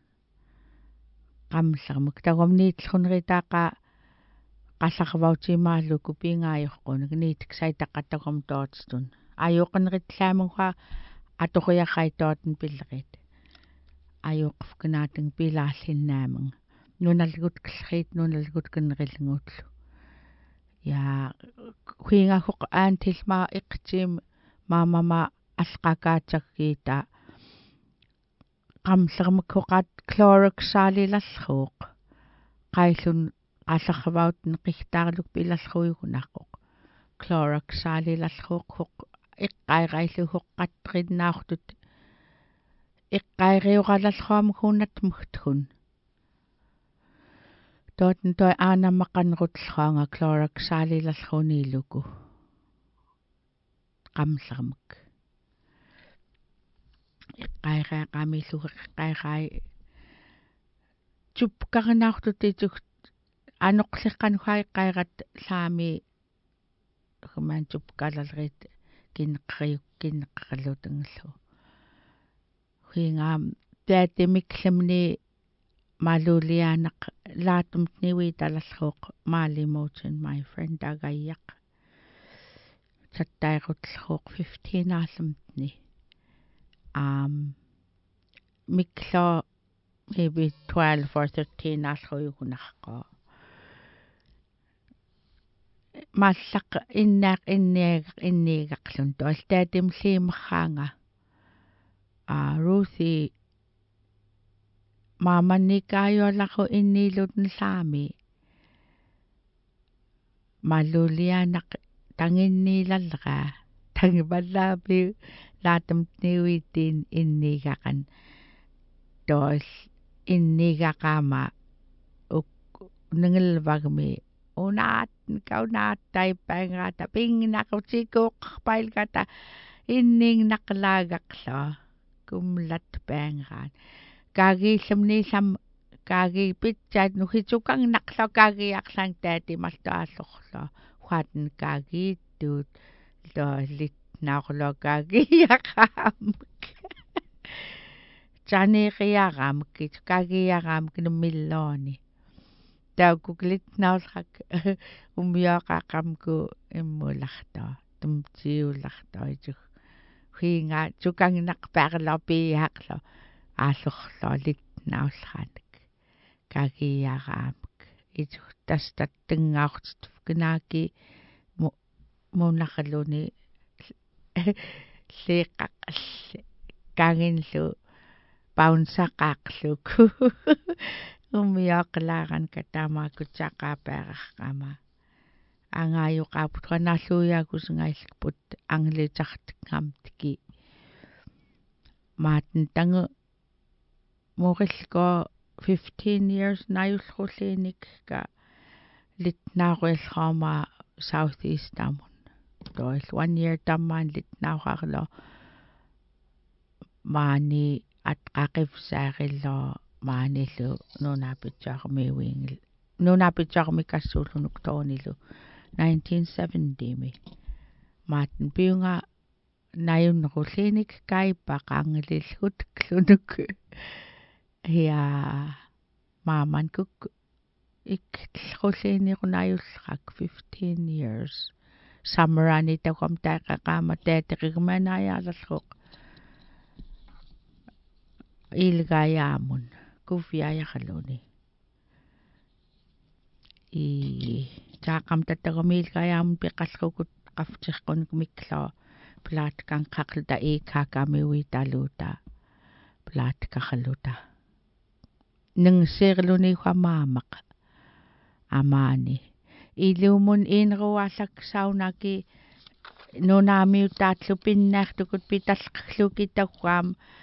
[SPEAKER 1] qamlermuk tagumniitllruneritaaqa qallarvautimaalluku pingaajorqunuk niitksaitaqattagum toottun ajuqaneritlaamungha atoriaqaitootn pillerit ajuqfknaateng pilaallinnaamang nunalgut qillriit nunalgut kennerilngutlu ja huingahuq aantilmaa iqtiim maamama alqakaataggiita qamlermukhuqat chloroxaalilallruuq qaillun qallarvautn qihtaarluk pilallruigunaqqoq chloroxaalilallruuq huq iqqairailluhuq qattrinnaartut iqqairiuqalallruam hunnatmugtun tootn toi aanamaqanrutlruanga chloroxaalilallruniilluku qamlermak iqqairiaqamilluq iqqairai jup karnaartutituk anoqliqqan haiqairat saami human jup kalalrit kinneqqalutungallu huingaam taatimikklamni malulianaq laatumtniwi talalluuq maalimootin my friend agayyaq tattairutlluuq 15 aallamtni miklo maybe 12 or 13 aalluugunarqaa мааллақ иннаақ инниигақлун туалтаатимлиимерраанга Ruthi мааманникааюаллару инниилутнлаами малулианақ тангинниилаллера тангималлаами лаатамтниуитtiin иннигақан тоос иннигақаама нангелвагми унаат каунааттайппаангаата пингнақутикууққарпаилгата иннингнақлаагақлаа кумлат паангаат каагииллумнилам кааги питсаат нухитукангнақла каагиарлаан таатимартуааллорлоо хуатн каагииттуут лоолит наорлокаагиақаамак чанериараамак каагиараамак нуммиллоони таукуклит наулрак умиоқақамку иммулартаа тумтиулартаа иту хинга чукангнақ паарлапиаақло ааллорлоо лит наулраанак каагиараамак иту тастаттангаарт кнааки мунахалуни леқақалли кангинлу паунсақаақлуку умиоқлааран катаамаакутсақаапаараққама ангааюқаапут канааллуяакусингаиллакпут англитартиккаамтики маатн тангу мориллко 15 years наюллруллииник ка литнааруиллраама South East тамун тоил 1 year таммаан литнаахарло маани атқақивсаариллоо маанилу нунапитсаармиуингил нунапитсаармикассуулунук тоонилу 1970 ми маатн пиунга наюннеруллиник кайппақаангилиллут клунук я мааман кук иклруллиинирунаюллрак 15 years самрани таком таақақаама таатеқигманаяалерлуқ илгаямун куфиаяхалуни и таақам таттагомилгаямун пеқаллрукут qafftiqqunuk miklaa plaatkang qaqlta iikkaakamiui taluuta plaatkarluta ningseerluni huamaamaq amaani ilumun iinruallak saunaki nunaamiutaatlu pinnaartukut pitalqluki tawwaam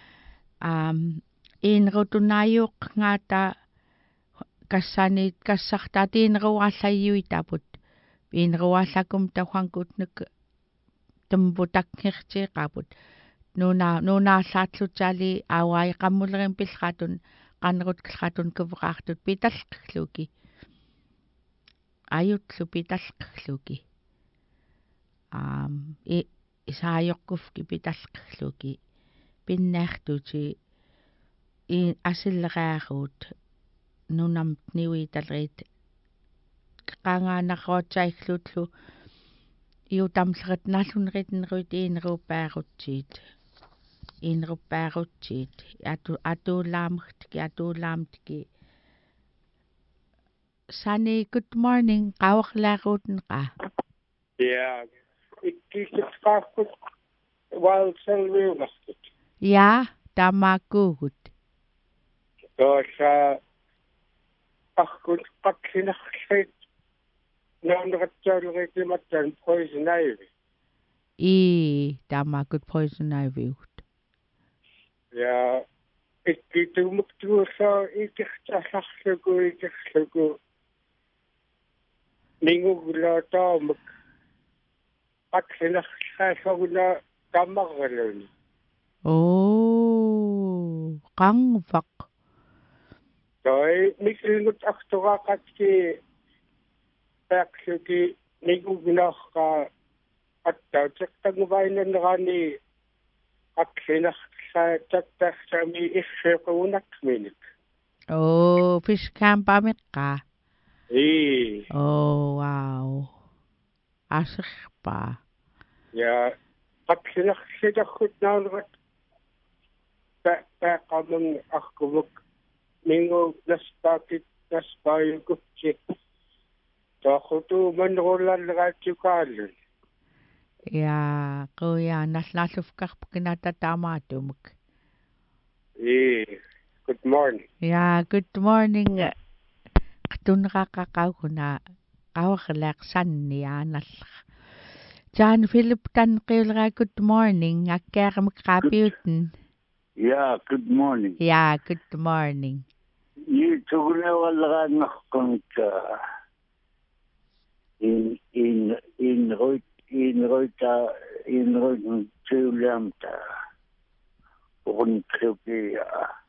[SPEAKER 1] iinrutunaayuq ngaata kassani kassartaatiinruallayuitaput iinruallakum tawwankutnuk tumputakngirtiiqaput nunaallaatlutsali awaiqammulerin pillratun qanrutqratun kuveqartut pitalqluki ayutlu pitalqluki isaajoqqufki pitalqluki pinnaartuti asilleqaaruut nunamt niuitalrit qangaanarruatsaigglutlu iutamleret nallunritnruit iinruuppaaruttiit atuulaamrtki Sunny, good morning. Qauqlaaruutneqa.
[SPEAKER 4] Ja, ikkikitqaaqqut waalsalviunartut.
[SPEAKER 1] Ja, tamaakuugut.
[SPEAKER 4] Toossa aqut qaksinerrit nauneratsaalurittimattan poison ivy.
[SPEAKER 1] Tamaakut poison ivyugut.
[SPEAKER 4] Ja, ikkituumuktuussa ikirtallarluku ningugulaataamak qaksinerraasaguna kammarraluni.
[SPEAKER 1] Qangvaq.
[SPEAKER 4] Toi mikilgut aktoraqatki taaksuki nigugnarqa attauteqtanguvainannerani aqsinarsa tattarsami irsequunakminik.
[SPEAKER 1] Oh, fish camp amikka.
[SPEAKER 4] Ii.
[SPEAKER 1] Oh, wow. Asirpa.
[SPEAKER 4] Ja aqsinarsitarrut naunrat taaqamang arkumuk mingu naspayukutsi taqutu manrullaleraatiukaalun.
[SPEAKER 1] Ja, kuya nallalufkarpkinatataamaatumuk.
[SPEAKER 4] Good morning.
[SPEAKER 1] Ja, good morning. Qtunraqaqaukuna qawarleqsanni aanalla. John Philip tan qilra good morning. Akkeeramik qaapiuten.
[SPEAKER 2] Yeah, good morning.
[SPEAKER 1] Ja, good morning.
[SPEAKER 2] Ni tugunewaleraannerqunka in roita tuulamta urunqluki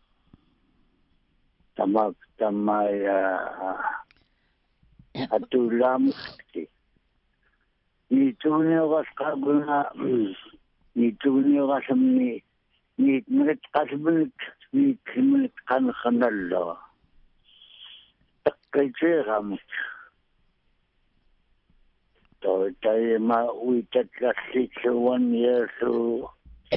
[SPEAKER 2] tamaya atulamti ni tugunewasqaguna ni tugunewasmni ni mret qasbnik ni kimnik qanqanallo taqqiteeramut to taima uitatlassitsu 1 year so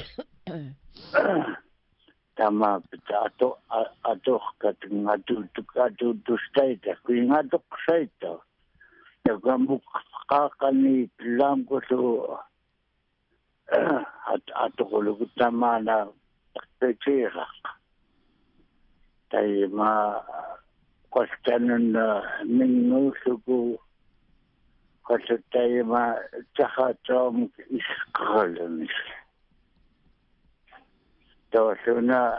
[SPEAKER 2] tama pitato atohkat ngatu tustaita kuingatoqsaita yakamuk qaqani lam ko so atoqulukutamana taqqiteera taima qastanun minnusuku qasataima tahatom isqalanis tosuna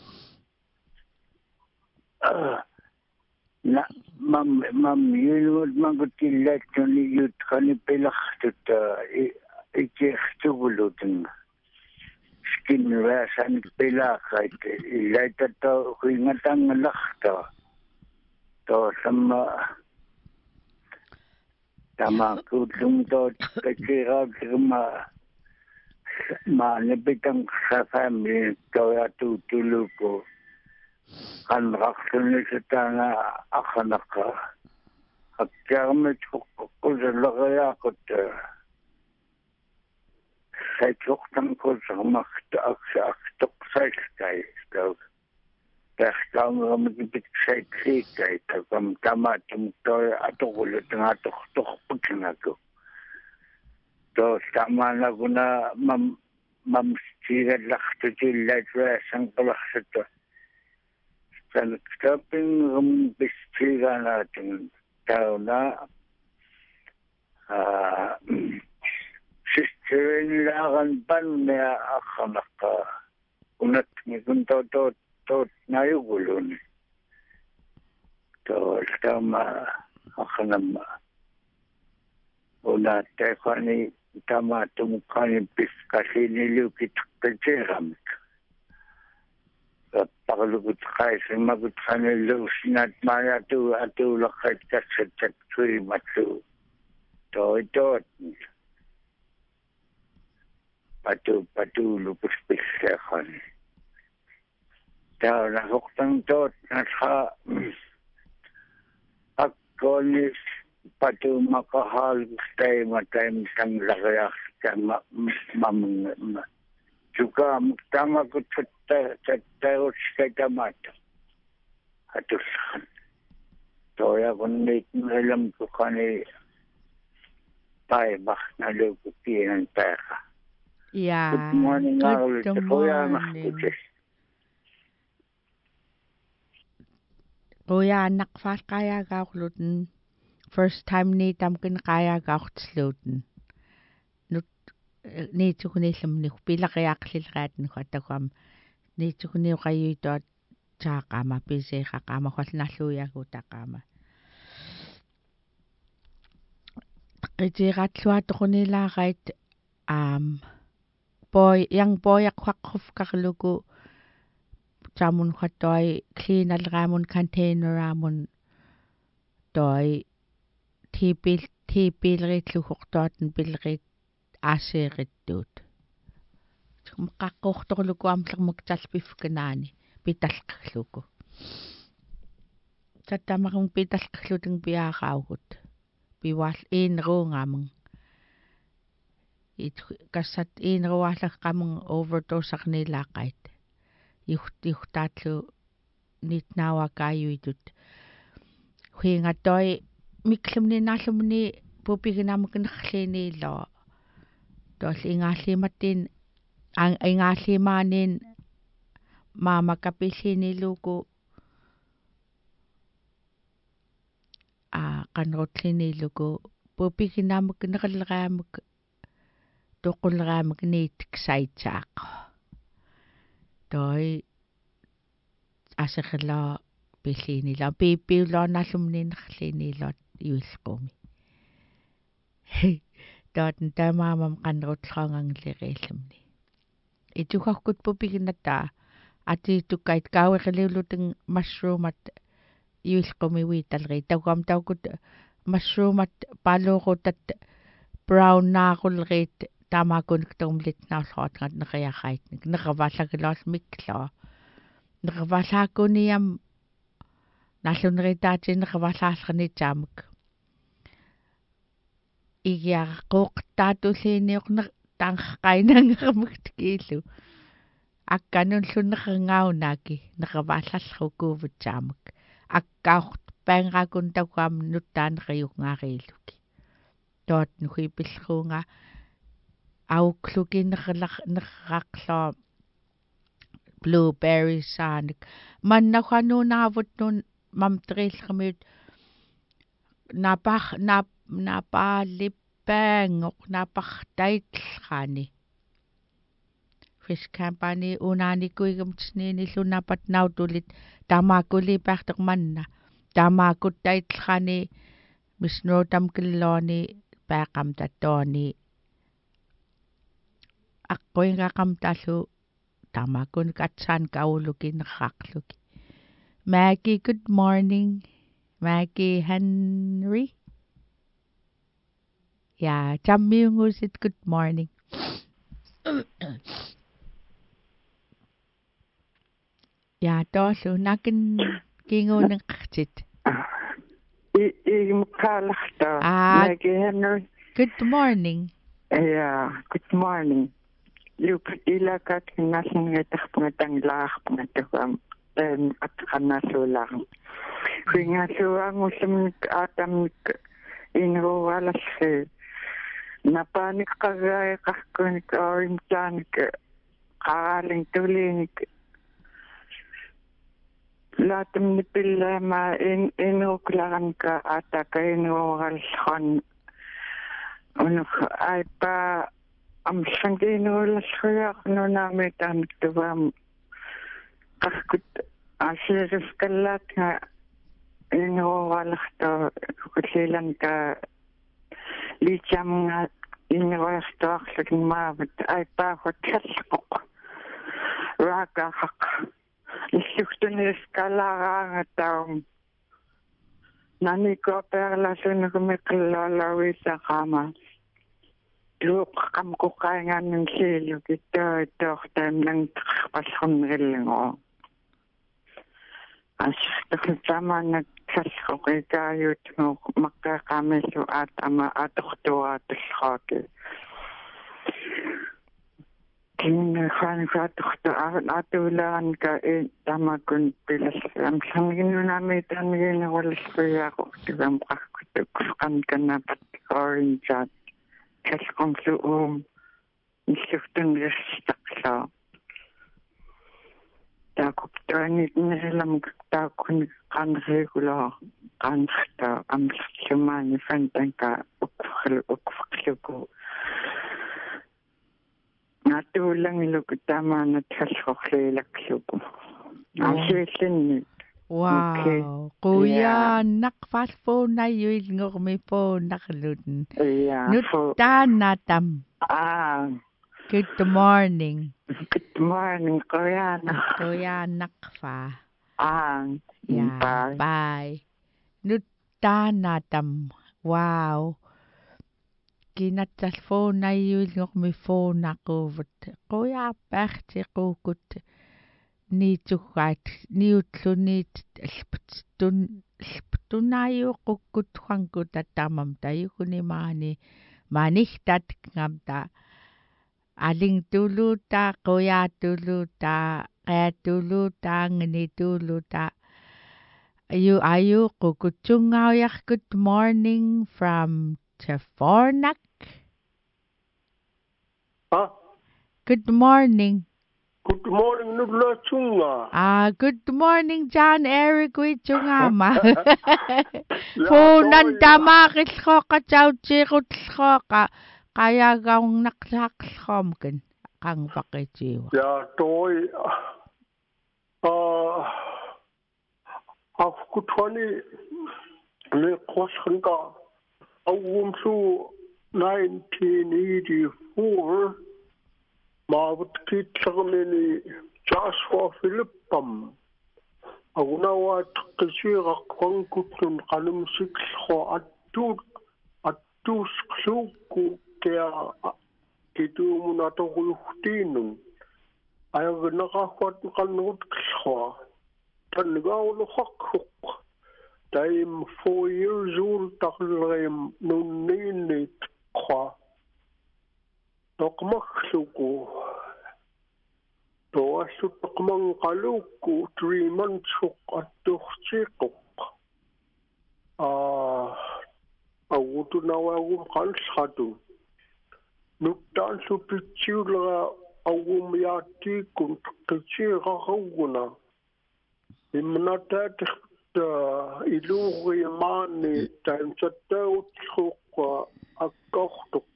[SPEAKER 2] na mam yunut mangutillatuni yutkani pelaqtut ikirtugulutun skin rasan pelaqait ilaitato huingatangalaqta to sama tamakutlung to kachiragirma nebitang sa family to atutuluko kan raksunni sitanga akhanaka akkarmit kukulagayakot sa tuktang ko sa makta aktoksaiskay so Perkang ramagibit sa iksikay tagam tamatum to atokulit nga tukpagsinako. To tama na ko na mamsigat lakto silay sang palaksito. Sa nagstaping rumbistira natin tao na sisterin lakan pan na akanaka unat ngikun to nayugulun. To tama akanam una tekani tama tumukani piskasi nilukit kajeramik. Pakalukut kay simagut kanilo sinat maya tu atu lakait kasatak tui matu. To ito patu lupus piskakani. Tao na huktang tot nasa akonis patu makahal stay matay sang lakayak juga tama ko tayo sa kamata atusan toya kundi alam ko kani paibak na lukutin ang pera.
[SPEAKER 1] Yeah.
[SPEAKER 2] Good morning,
[SPEAKER 1] Good morning. Kuya anak fast kaya gaukluten. First time ni tamkin kaya gauktluten. Nut ni tukunism ni pila kaya klilrat ni katakwam. Ni tukuni kayo ito tsakama pise kakama kwas nasuya ko takama. Itirat suat ko nila kahit boy yang boy akwakuf kakluko tamun khatoi clean alramun containeramun toi tipilritluqortuatun pilrit aaseerittuut qaqqortorluku amlermuk talpiffkanaani pitalqalluku tattamarun pitalqallutun piaaraugut piwaal iineruungaamung kassat iineruallaqqamung overdosarnilaaqait juhtaatlu nitnaawakaayuitut huingatoi miklumni naallumni pupiginamuknerliiniilloo toll ingaalliimattiin ingaalliimaanin maamakapilliiniluku qanrutliiniluku pupiginamuknerleraamuk toquleraamuk niitksaitsaaqo toi aserlaa pilliinila piippiuloornallumniinerliiniilloot iulqumi taatan tamaamam qanrutleraangangilleriillumni ituqarkut pupiginata atiitukait kaaweqaliuluteng mushroomat iulqumi uitalri tauqam taukut mushroomat paluuqutat brown naaqullerit taamaakunik tormlitnaarlortngat neriaraitnik neravallagiloormiklaa neravallaakuniam nallunneritaati neravallaallernitaamuk igiaqquuqtaatulliiniorner taanqqainangermuktikiillu akkanullunerngaunaaki neravaallallrukuuvutsaamuk akkaort paangaakun tauqaam nuttaaneriungaariilluki toot nuhipillruunga auqlukinerraqloo blueberries saanik mannaqanuunaavutnun mamteriillrmiut napaalippaangoq napartaitlrani fish campani unaanikuigamtsniinillu napat nautulit taamaakuliipaartoq manna taamaakuttaitlrani misnuutam killooni paaqam tattooni аққуингақам талу тамакуник атсаан каулукинеррақлуки Maggie good morning Maggie Henry ja tammiungusit good morning ja toolu nakin kinguuneqqartit
[SPEAKER 6] mukaalarta Maggie Henry
[SPEAKER 1] good morning
[SPEAKER 6] yeah good morning Lukat ilakat nasingetarpungatanglaarpungatagam atqannassuulaarn kuingaasuangusumnik aatamnik inrualassi napaanikqagaaiqarkunik orimtaanik qaaraaling tuliinik laatamni pillaama inuuklaranka aatakainruurallron unuk aipa amsangiinuulassuyaarnunaamiitaanniktuvaam qarkut asiriskallatnga inruurallerto kulliilanka liitsamnga inruartuarlugmaavat aipaaqutsalleqoq raaqaqaq иллугтунискалаараангаттаум наникооперласунукумиққиллаалауиссақаама туоққамкуққаангааннун сиилукиттаатоортаамнан паллернериллангоо ассертаманак саллоқикааюутгоо маққаақаамиллу аатама атортуаатуллрааки киннахаангаатторта аатуулаанка тамакун пилассам самгиннунаамиитаангинеруллуяақу тигам қақкутук қанканапат оранжат калқомлу иллуфтунгерстақлаа таакуптуанитнерилам тааккун қанрегулаа қанрта амлерлумаани фантанка укфарлуку натуулангилуку таамаанат халлорлиилакклуку асииллинни
[SPEAKER 1] Wow, quyaanaq falfuunayuilngormi puunarluten.
[SPEAKER 6] Ja.
[SPEAKER 1] Nuttaanatam. Good morning.
[SPEAKER 6] Good morning, Koreana.
[SPEAKER 1] Koreanak fa.
[SPEAKER 6] Yeah,
[SPEAKER 1] Bye. Nuttanatam. Wow. Kinattal phone ayuilngok mi phone akuvat. Koya pähti kuukut. Niitsugaat niutlunit lptunayu kukkut huankuta tamam tayukuni manihtat ngamta. Aling tuluta, koya tuluta, kaya tuluta, ngani tuluta. Ayu kukutsungawyak good morning from Tefornak. Good morning.
[SPEAKER 4] Good morning, Nudla Chunga.
[SPEAKER 1] Good morning, John Eric Wichungama. Punan tamakil hoka chauchirut hoka. Kaya gaung naklakshomken kang pakijiwa.
[SPEAKER 4] Ja, toi. Afkutwani le koshanga. Awumsu 1984. Mawat kitsamini Joshua Philippam. Awunawat kisira kwangkutun kanumsikho atus kluku kaya itu munato kuluhtinun. Ayaw nakahwat kanut kiswa. Tangaw luhakhuk. I'm 4 years old. Taklayam nuninit kwa. Tokmakluku. Toasu tokmang kaluku 3 months at tuhchikuk. Awutu nawagum kanshatu. Nuktan su pichula awum yati kun kichira hawuna. Imnatat iluri mani time chatout chukwa akohtuk.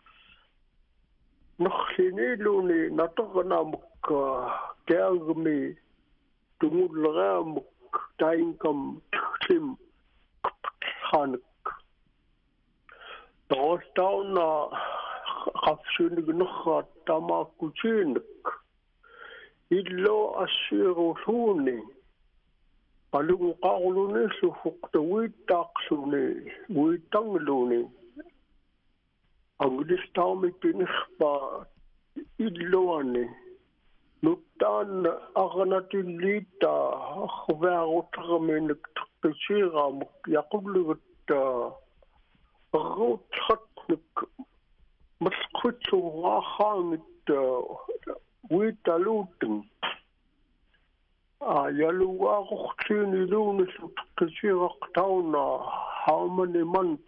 [SPEAKER 4] Nakhiniluni natagana muk kagmi tumulra muk tainkam tim hanik. Down Hafsunig noch Tamakuchinik. Illo Asiro Huni. Alung Kauluni Sufuk the Witaksuni, Witangluni. Anglis Tami Pinchba Illoani. Nutan Aganatilita, Hverotaminik Tchira, Yakublut. Rothatnik Maskutsu Rahangit Witaluten Yaluaruchini Lunis Kishirak Tauna. How many months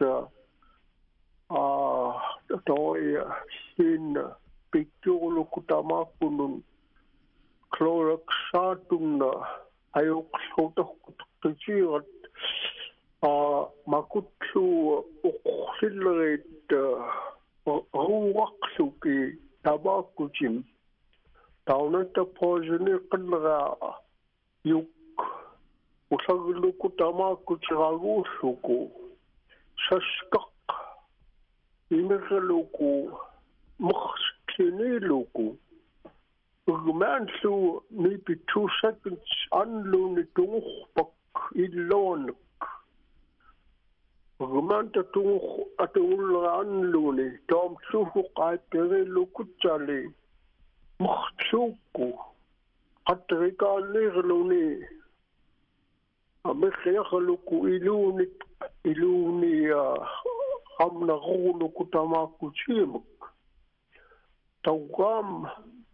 [SPEAKER 4] Toy Sin Picture Kutamakunun Clorax Satun Ayok Soto Kishirat Makutsu Uxilrate Ruaksuki Tabakuchim Taunata Pojani Kandra Yuk Usagluku Tamakuchiragusuku Saskak Imikaluku Muxkiniluku Ugmansu maybe 2 seconds unlunitung Pak Ilon. Rumanta tung atung luni tom suhu kai tere lukutali muxuku atrika lirluni amekhaluku iluni amna rulu kutamaku chimuk tawam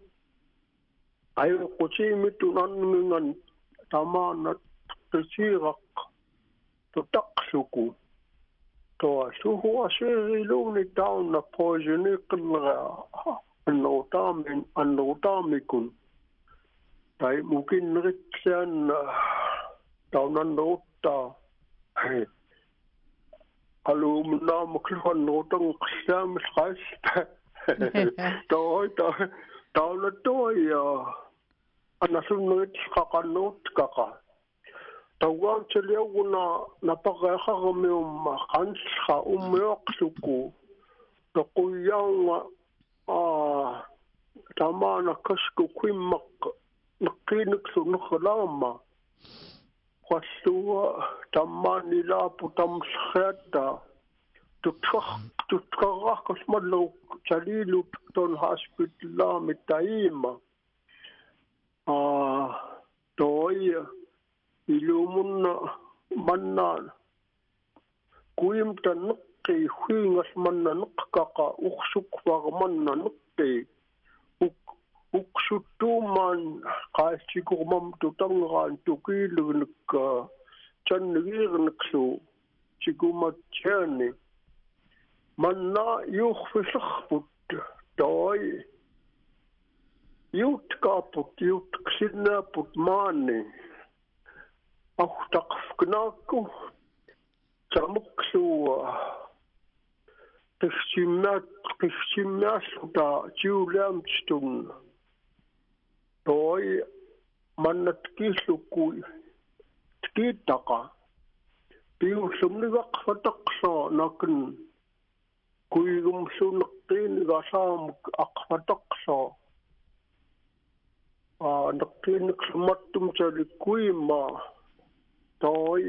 [SPEAKER 4] ayo kuchimitu nanungan tamana tchirak to taksuku. So suhu asiri luni down na pojani kala anotamikun. Tai mungkin riksyan down anota. Kalau mena muklihan notang ksam khas. Down to ya anasun kakanot kaka. Tawag sila una napakakami kansa umyoksuku. Takuyang tamana kasku kwimmak nakiniklu nakhalama qallua tammani laapu tamskhata tutqarraqas mallu talilu ton hospital mitaima toya ilumunna manna kuimta nuqqi huingas manna nuqqaqa uqsukvar manna nuqqi uqsuttuman qaasikurmam tutangraan tukiilugnik tanngiirniklu tikumattiani manna yuuxfisarput toy yuutkaput yuutksinnaaput maani ahtaqfknaakku tamuklua qifsimmaasluta tiulaamtstun toy mannatkillukku tkiittaqa piullumnigaqfataqsa nakin kuigumsuneqqiinigasaamuk aqfataqsa neqqiiniksumattum talikuima toy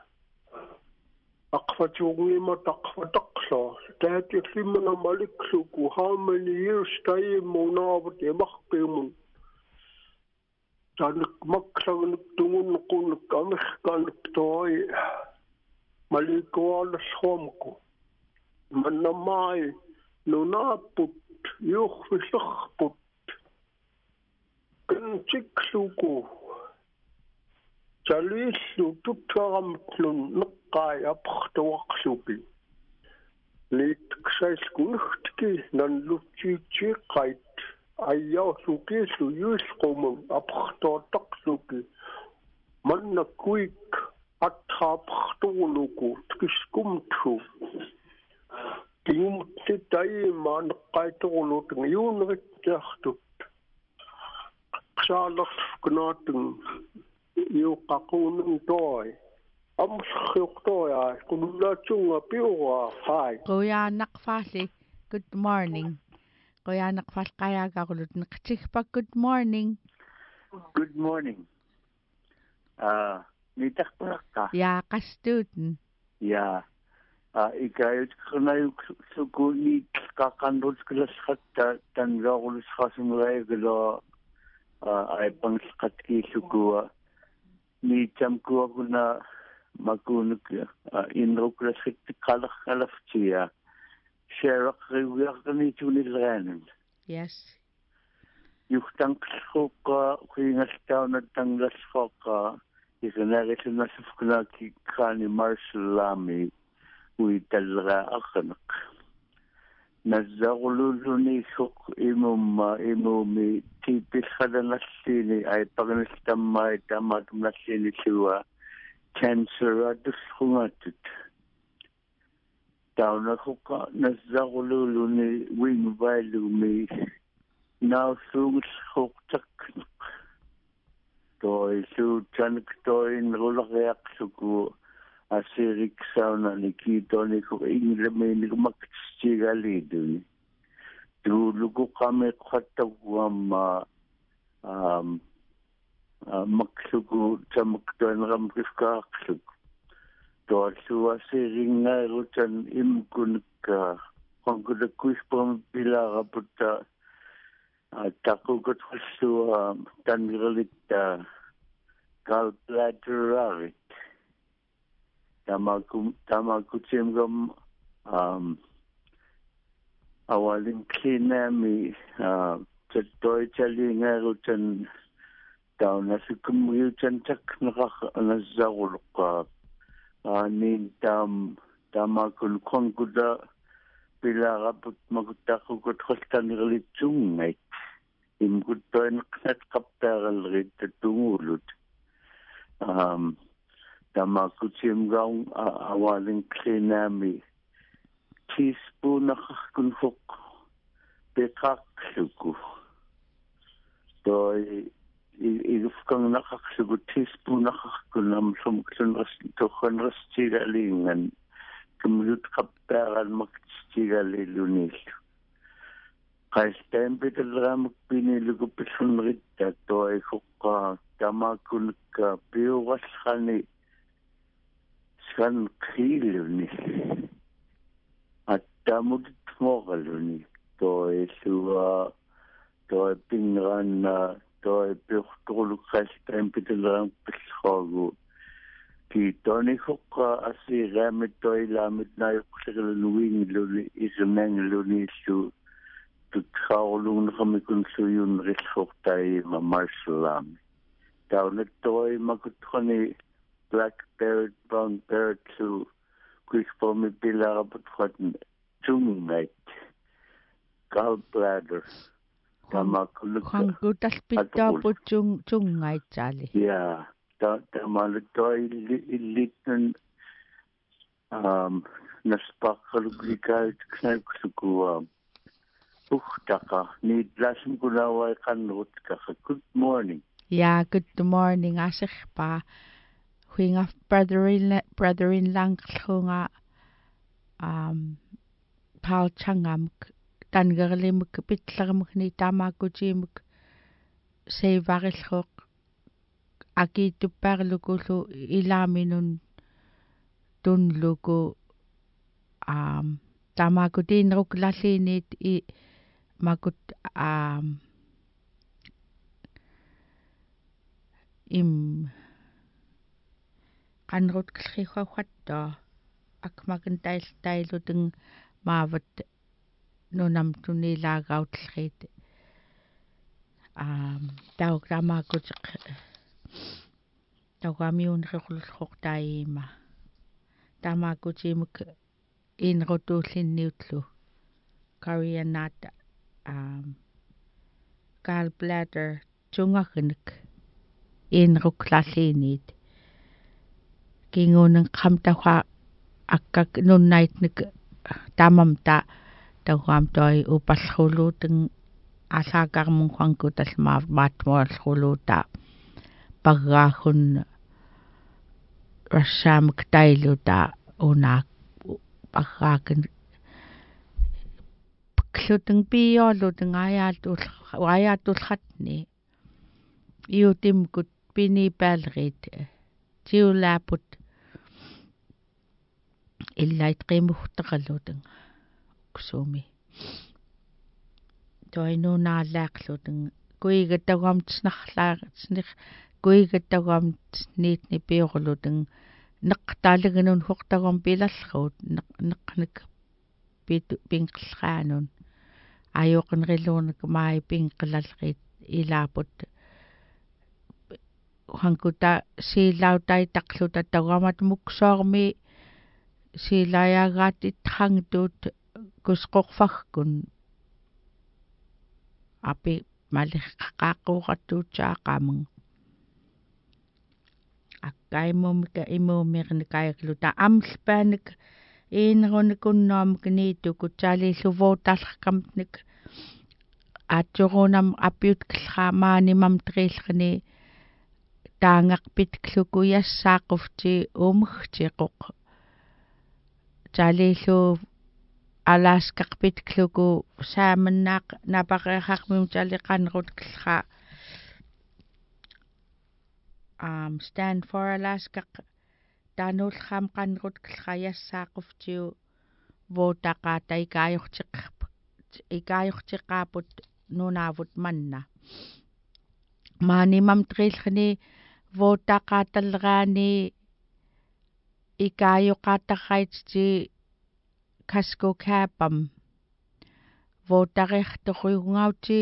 [SPEAKER 4] aqfatuungima taqfataqsa taatiallimana malikluku how many years taimunaavat emarqimun tanik maksagnik tungunqunik amerkanik toy malikualasxuamku mannamai nunaaput yuuxfisarput kintikluku taliillu tutsaramtlun neqqai aportuaqluki liitksaiskunuhtki nanlutsiitsiiqqait ayyausukillu yuisqumun aportuataqluki manna kuik attraaportuuluku tkiskumtlu tiumtitaima neqqaitorulutun yuunrittiartut qsaalerfknaatun yuuqqaquunun toy amsriuqtoya kunulaatsunga piura hai
[SPEAKER 1] Qoyaanaqfaalli good morning qoyaanaqfaal qayaaqarulut neqtigpak good morning
[SPEAKER 2] nitaqpunaqqa
[SPEAKER 1] yaa qastuutn
[SPEAKER 2] yaa ikayut qnayuk sukuni qaqanrutsklasqatta tanveorulusqasumreeglo aipangsqatkiillukua niitamkuakuna makunuk inruklasqittiqqalerqalaftia shareqriuiarqanitunilraanun
[SPEAKER 1] yes
[SPEAKER 2] yuhtanqlruqqa qiingaltauna tanglasqoqqa iqnarisunasufknaaki khani marshallami uitallraaqnaq nazzarululuni suq imumi tipilqalanallini aipagniltammai tamatumnallini lua cancer atusqungatut taunaqqa nazzarululuni wingvailumi naussuugullhuqtaqnaq toi suutanik toin rulariaqluku asiriksauna nikitoniku ingleminimaktigaliduni tuuluku qameqqattaguamma makluku tamaktoinramkifkaaqluku toallu asiringairutan imkunikka qankulakkuispam pilaraputta taqukutqallua tangerlitta gallbladderarit tamakutimgam awalin klinami tattoitalingarutan taunasukumriutan taknaqaq anazzaruluqqa nin tamakun qankuta pilaraput makuttaqukutqaltangerlitsungait imkuttoinqnat qappaagallerit tattunguulut tamakutimgaung awalin klinami teaspoon huq peqaqluku toi igufkangnaqaqluku teaspoon kunamsumklunras kumlut qappaagalmaktigalilunillu qaistampitalraamuk pinilukupissunritta toiqoqqa tamakunukka piuqallqani skan qiluni attamudit moqaluni toilluwa toi pinranna toi piurtuquluqqaistampitalraamuk pillqoogu kiitoniqoqqa asiiqaamit toilaamit naajuqsiqalunuingiluni isumangiluni illu tutqaarulunneqamikun suyunnerilluqtai mamarsalami taunatoi makutqani black parrot brown parrot su quickpomi pilaraputqatn tungait gallbladder tamakuluk
[SPEAKER 1] hangutalpittaaput tungait
[SPEAKER 2] ja tamalutoi illitun naspaqaluklikait knalkusukua Uhtaka, need lasem kunawai kanrutka. Good morning.
[SPEAKER 1] Yeah, good morning. Asirpa. Huinga brother-in langklunga Paul Changamk tangarlimuk pitlarmuk ni tamakujimuk seivarilhok akitupparlukulu ilaminun tunluku tamakutinruk lallinit I makut qanrut klxihuahuatto akmakin tailuteng maavat nunam tunilaagautllriit tauk tamakutiq tauqamiunriqulluqtaima tamakutimuk inrutullinniutlu Koreanata gallbladder tungagnik inruklallinit kingunen qamtawa akkak nunnaitnik tamamta tawam toi upallhuluteng asaakarmun qankutalmaaf maatmuallhuluta paggaahun rassaamak tailuta unaak paggaakin kluteng pioluteng ajatulhatni iutimkut pinipaalrit tiulaaput illait qimuhtaqaluteng uksumi toinunaalaaqluteng kuigatawamtsnarlaatsniq kuigatawamtsniitni piorluteng neqtaalaganun huqtagum pilallruut neqnik pinqillraanun ayoqenriluunak maai pinqillalrit ilaaput hankuta siilautai tawamat muksoormi siilaayaagaatittrangtuut kusqorfarkun api maliqqaqaaqquuqartuutsaaqamung akkaimumika imuumirnikayakluta amlpaanik iinerunikunnaamuk niitukut saalilluvuutallerkamtnik aatsurunam apiutkillraamaanimam trillerni taangaqpitkluku yassaaqufti umugtiqoq saalillu алааскарпиткluku сааманнаақ напақеқармим талиқанеруткиллра stand for Alaska танулхам қанеруткиллра яссаақуфтиу вотақаата икаajortiqaaput нунаавут манна maaнимам триллерни вотақааталлераани икаajоқаатарраитти kaskokapam votarertoruyungauti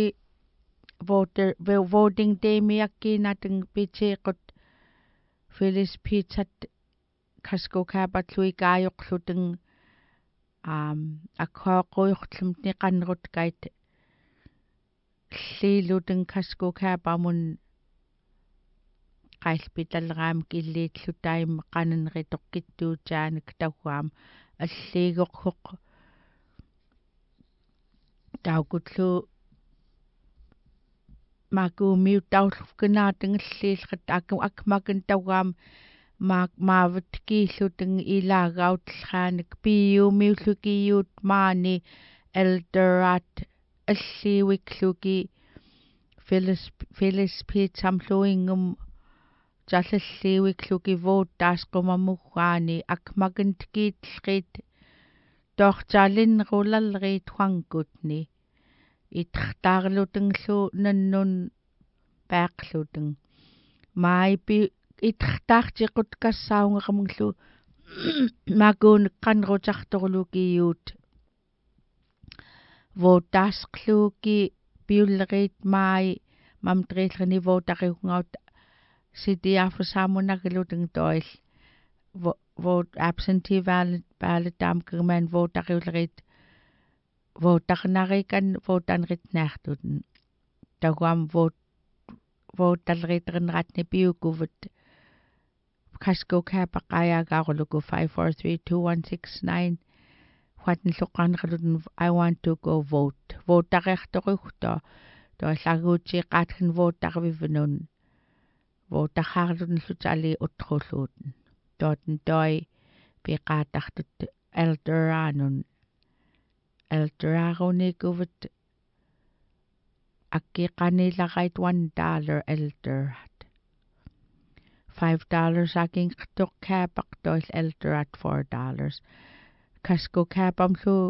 [SPEAKER 1] voting day miakkiinateng pitiiqut Phyllis Petat kaskokapatluikaajoqluteng akhoaquyortlumtni qannerutkait lliiluteng kaskokapamun qailpitaleraamik illiitlutaim qanenritoqqittuutaanik tauaam аллиигоқхоқ таукутлу макуумиу тауллукканаатангиллииллрат акмакин тауаам маават кииллутэн илаагаутллрааник пииумиуллукиюут маани элдерат аллиуиклуки Phyllis Pitamluingum Jalliuiklуки vote taasqumamuggaani akmagentkit torjalin rulalrit huangutni itrtaarlutenglu nannun paaqluteng maipi itrtaartiqut kassaungeramunglu makuunneqqanrutartorlukiut vote taasqluki piullerit mai mamtrillerni votariungaut sitiafusamunagiluteng toil vote absentee ballot tamkerman votariullerit votarnarikan votanritnaartuten taguam votalriternratni piukuvut kasko kapaqayagaaruluku 5432169 I want to go vote. Votarertorugta. Toillaguuti qaatgen votarvivnun. Votarharlun sutali utruluten. Toten toi piqaatartut elderanun. Elderarunikuvat akkiqanillarait $1 elderat. $5 aking qturkaapaq toil elderat $4. Kasko kapamlu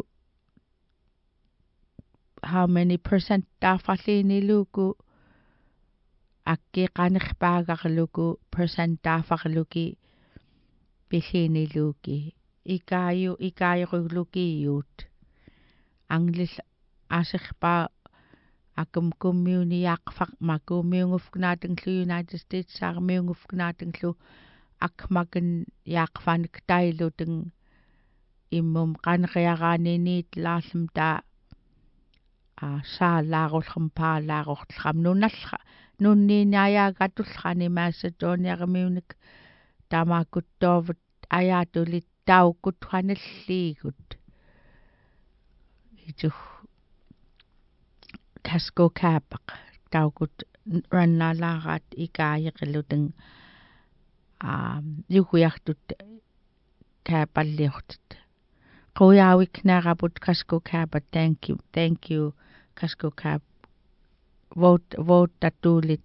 [SPEAKER 1] how many percent tafallini luku akki qanerpaagarluku percent tafarluki pillini luki ikayurlukiut anglil aserpa akum communiaqfaq makumiungufgnatenglu United States armiungufgnatenglu akmagen yaaqfanik tailuteng immum qanriaraaniniit laallumta saalaarullerm paalaarortlram nunallra nunniinaayaagatullrani Macedoniarmiunik tamakuttoovut ajaatulit taukutwanalliigut itu kasko kaapaq taukut rannaalaaraat ikaayeqiluteng yuguartut kaapalliortut Qoyawiknaraput Kasko Kapa, thank you, Kasko Kap. Vote tatulit.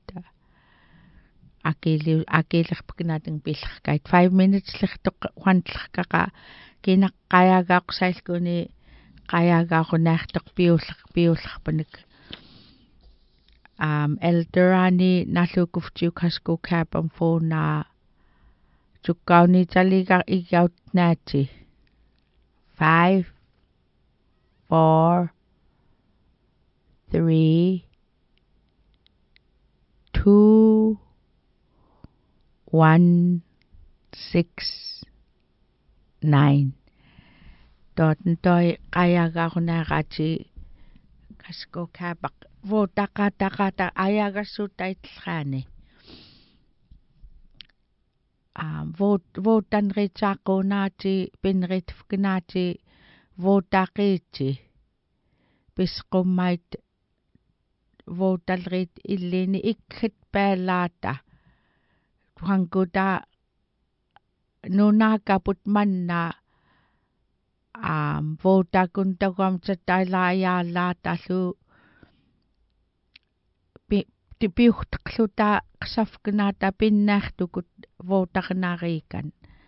[SPEAKER 1] Akilirpagnating pilkait. 5 minutes lichtok wantlaka kinakayagaqsailkuni kayagaqunartok piullerpanik. Elderani nalukuftiu Kasko Kap am phone tukkauni taliga igaut nati. 5, 4, 3, 2, 1, 6, 9. Toten toi ayagarunarati Kasko Kabak. Votakata ayagasutaitlani. Votan ritsako nati pinritfgnati votakiti pisqummait votalrit illini ikkhet päälaata tuanguta nunakaput manna votakun tagamta tailaayaalaatalu piuhtqluta qsafgnata pinnaartukut votarnarikan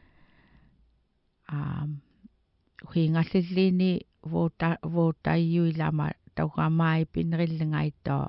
[SPEAKER 1] huingallillini votayuilama taugamai pinrillingaito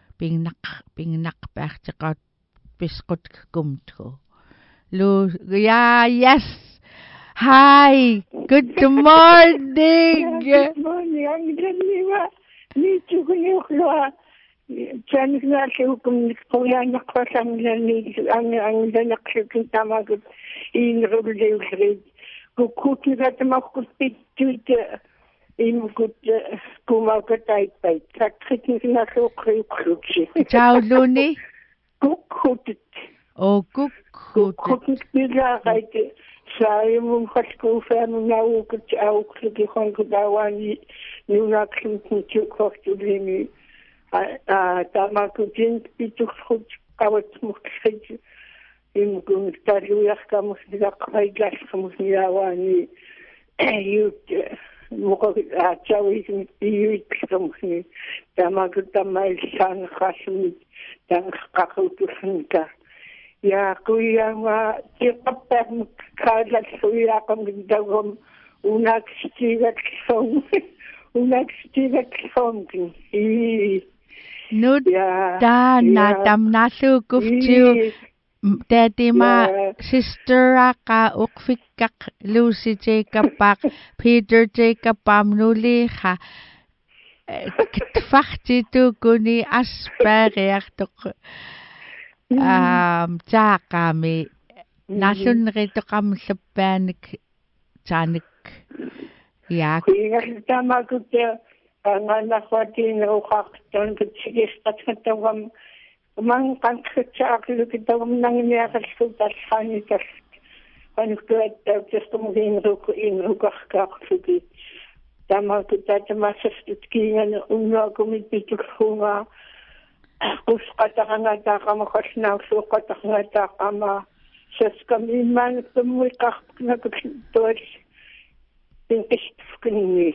[SPEAKER 1] pingnaq pisqut kumtku lu yes hi good morning
[SPEAKER 7] good morning I'm Janiva ni chukunyukla Changnaallukum qoyaannaqqasamlani angilanaqsukun tamagut inrulleullerit kukutigatamaqqut pittuit imukut kumaukataitpait sakkritnginalluuqriuqlutsi
[SPEAKER 1] tauluni
[SPEAKER 7] kukkutit
[SPEAKER 1] kukkutit
[SPEAKER 7] pilaqait saaimum khalkuufaamunauukut auqluki khonkutaawani nunaaqlumtnitukkortulini tamakutin pitukhut qawatmukhit imkun taluyarkamus dilaqaigasmus niawani yut muka atsawi iuit somni tamagutamay sang khasmi tang kakutusan ka ya kuya nga tipapem kalat kuya kang dagom unak stigat som
[SPEAKER 1] Nut da na tam nasu kuftiu Daddy ma sister ka ukfikak Lucy Jacob pak Peter Jacob pamnuli ha fakti tu kuni asperger tok kami nasun rito kam sepanik chanik yak
[SPEAKER 7] tama kute ngana fatin ukak ton kutsigis tatawam man kan kutsak kita nang niya kasutas hanitas kanikuat just mungkin ruko in rukak kaksugi tama kita masas tutkingan unwa kumipituk hunga kus katakangata kama kasna so katakangata kama sas kami man tumuy kak na kutos pinkistkini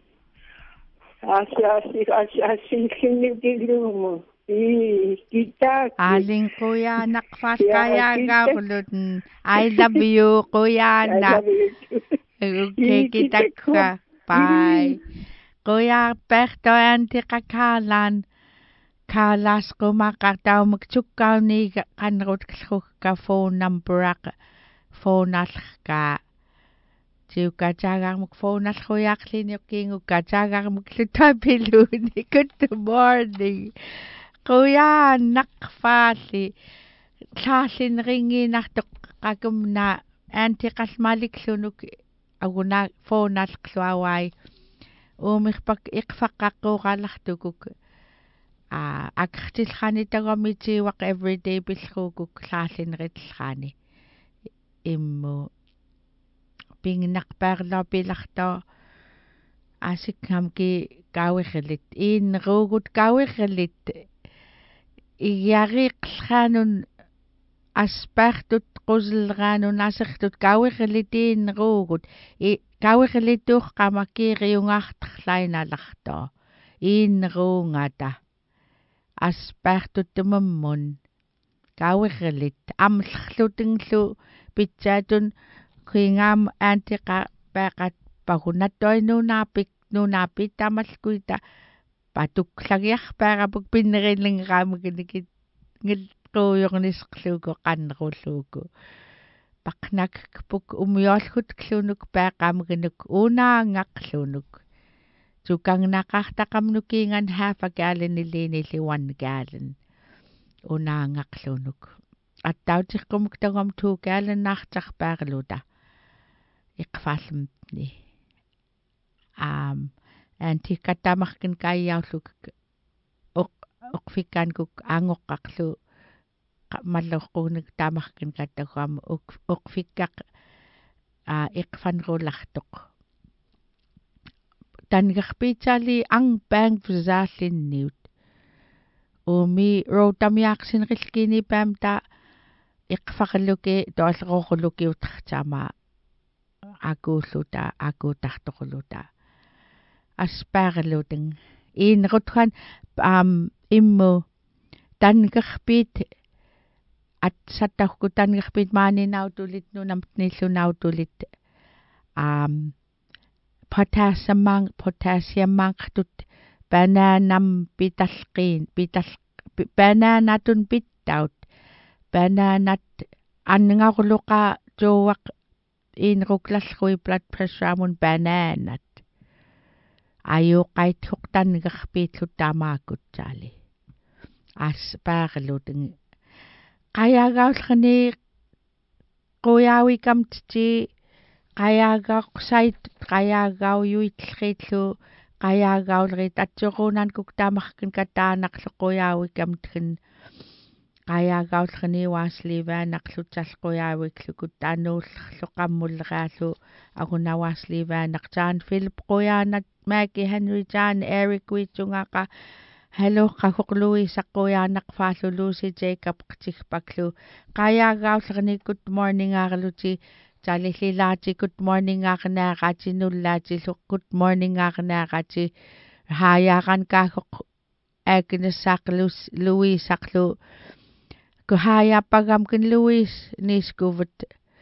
[SPEAKER 7] asin kini dilumo kita
[SPEAKER 1] aling kuya nakfas kaya gawlun I love you kuya na okay kita ka bye kuya perto anti kakalan kalas ko makataw magtsukaw ni kanrot ka phone number phone ka Tiuka jagar phone kuya klinik kingu ka jagar magtutabiluni good morning Kuya nakfasi thasin ringi naktok kagum na anti kasmalik sunuk aguna phone klawai umikpak ikfakako kalahtukuk aktil khani tagamiti wak everyday bilkhukuk thasin ritkhani immo pingnak perla bilachta asikam ki gawigelit in rogut gawigelit Iariqlhanun aspartut quslranun asirtut kawiqlitiin ruugut kawiqlituq qamakiriungartlainalartaa iinruungata aspartut tumammun kawiqlit amllerlutinglu pitsaatun kuingam antiqa paqat pagunattoinunaapik nunaapitamalkuita patuklagiarpaarapuk pinnerillingraamuknikit ngilquuyornisqluuku qannerulluuku paqnakkpuk umiollutkluunuk paaqaamukinuk unaangaqlunuk tukangnaqartaqamnukiingan haafakaaliniliinilli 1 gallon unaangaqlunuk attautirqumuk tagam 2 gallon naartarpaarluta iqfaallemtni anti katamarkin kaiyauluk uqfikkankuk angoqqarlu mallerquunik tamarkin katagam uqfikkaq iqfanrulartoq tangerpitsali angbang vsaallinniut umi rotamiaqsinrilkini pamta iqfarluki toallerorlukiutartama akuulluta akuutartoqluta aspaarluteng inruthan immu tangerpit atsattahku tangerpit maaninautulit nunamtnillunautulit potassiummangqtut bananatun pittaut bananat anngarluqa tuuwaq inruklallerui blood pressure amun bananat ayuqaithuq tangerpiitlut taamaakutsaali aspaarluteng qayagaullerni quyawikamtiti qayagaaqsait qayagauyuitllerillu qayagaullerit atsuquunankuk taamarkin kataanaqlu quyawikamtgin qayagaullerni waasliivaanaqlutalquyaawikluku taanuullerlu qammulleraallu agunawaasliivaanaq John Philip quyaanat Maggie Henry John Eric Witsungaqa Hello qahuqlui saqquyaanaqfaallu Lucy Jacob qtigpaklu qayagaullerni good morning aarluti Talililaati good morning aqnaaqati nullaati good morning aqnaaqati haayaqan kaaqoq aakinassaaqlus Louis aqlu ku haayapagam kin Louis niskuvut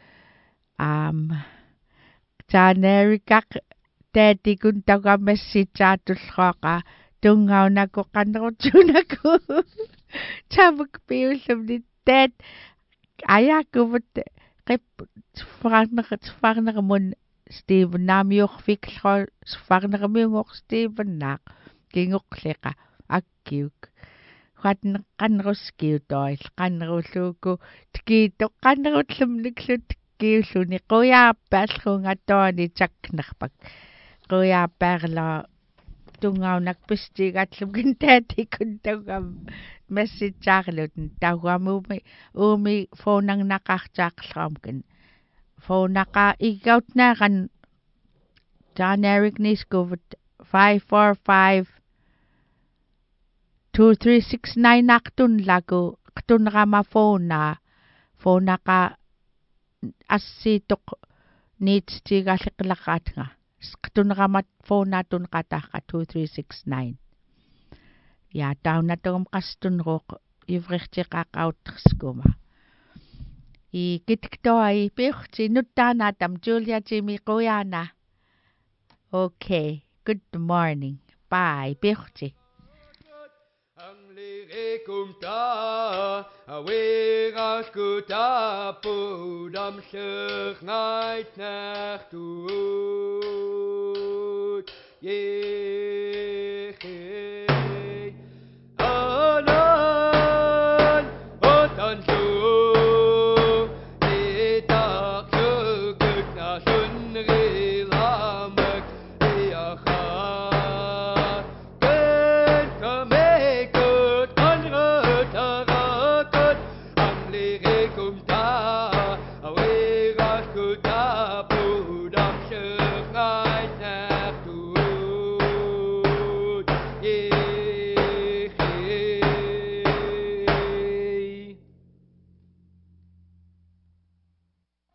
[SPEAKER 1] taanerikaq taati kun tagamassitaatullraaqa tungaunako qannerutsunaku tamuk piullumni taat ayakuvut qip farnermun Steven naamiorfiklo farnermiungor Steven naaq kingoqliqa akkiuk qanneruskiutoil qannerulluuku tkiito qannerullumniklut kiulluni quyaappaallrungatoani taknerpak quyaappaarla tungaunak pistiigallum kintaatiikun tugam massitsaarlutun taugamumi uumi foonangnaqartaaqlraamkin foonaqa igautnaaqan John-Eric niskuvut 545-2369 aqtunlaku qtunrama foonaqa assiitoq niitstiigalleqlaqaatnga qtunramat foonatun qataaqqa 2369 ja taunatugum qastunruuq ivrirtiqaaqautterskuma I kitktoa I piurti nuttaanaatam Julia Jimmy Quyana okay good morning bye piurti
[SPEAKER 8] Anglirekumta awerakuta podam night nachtut anan otansu Come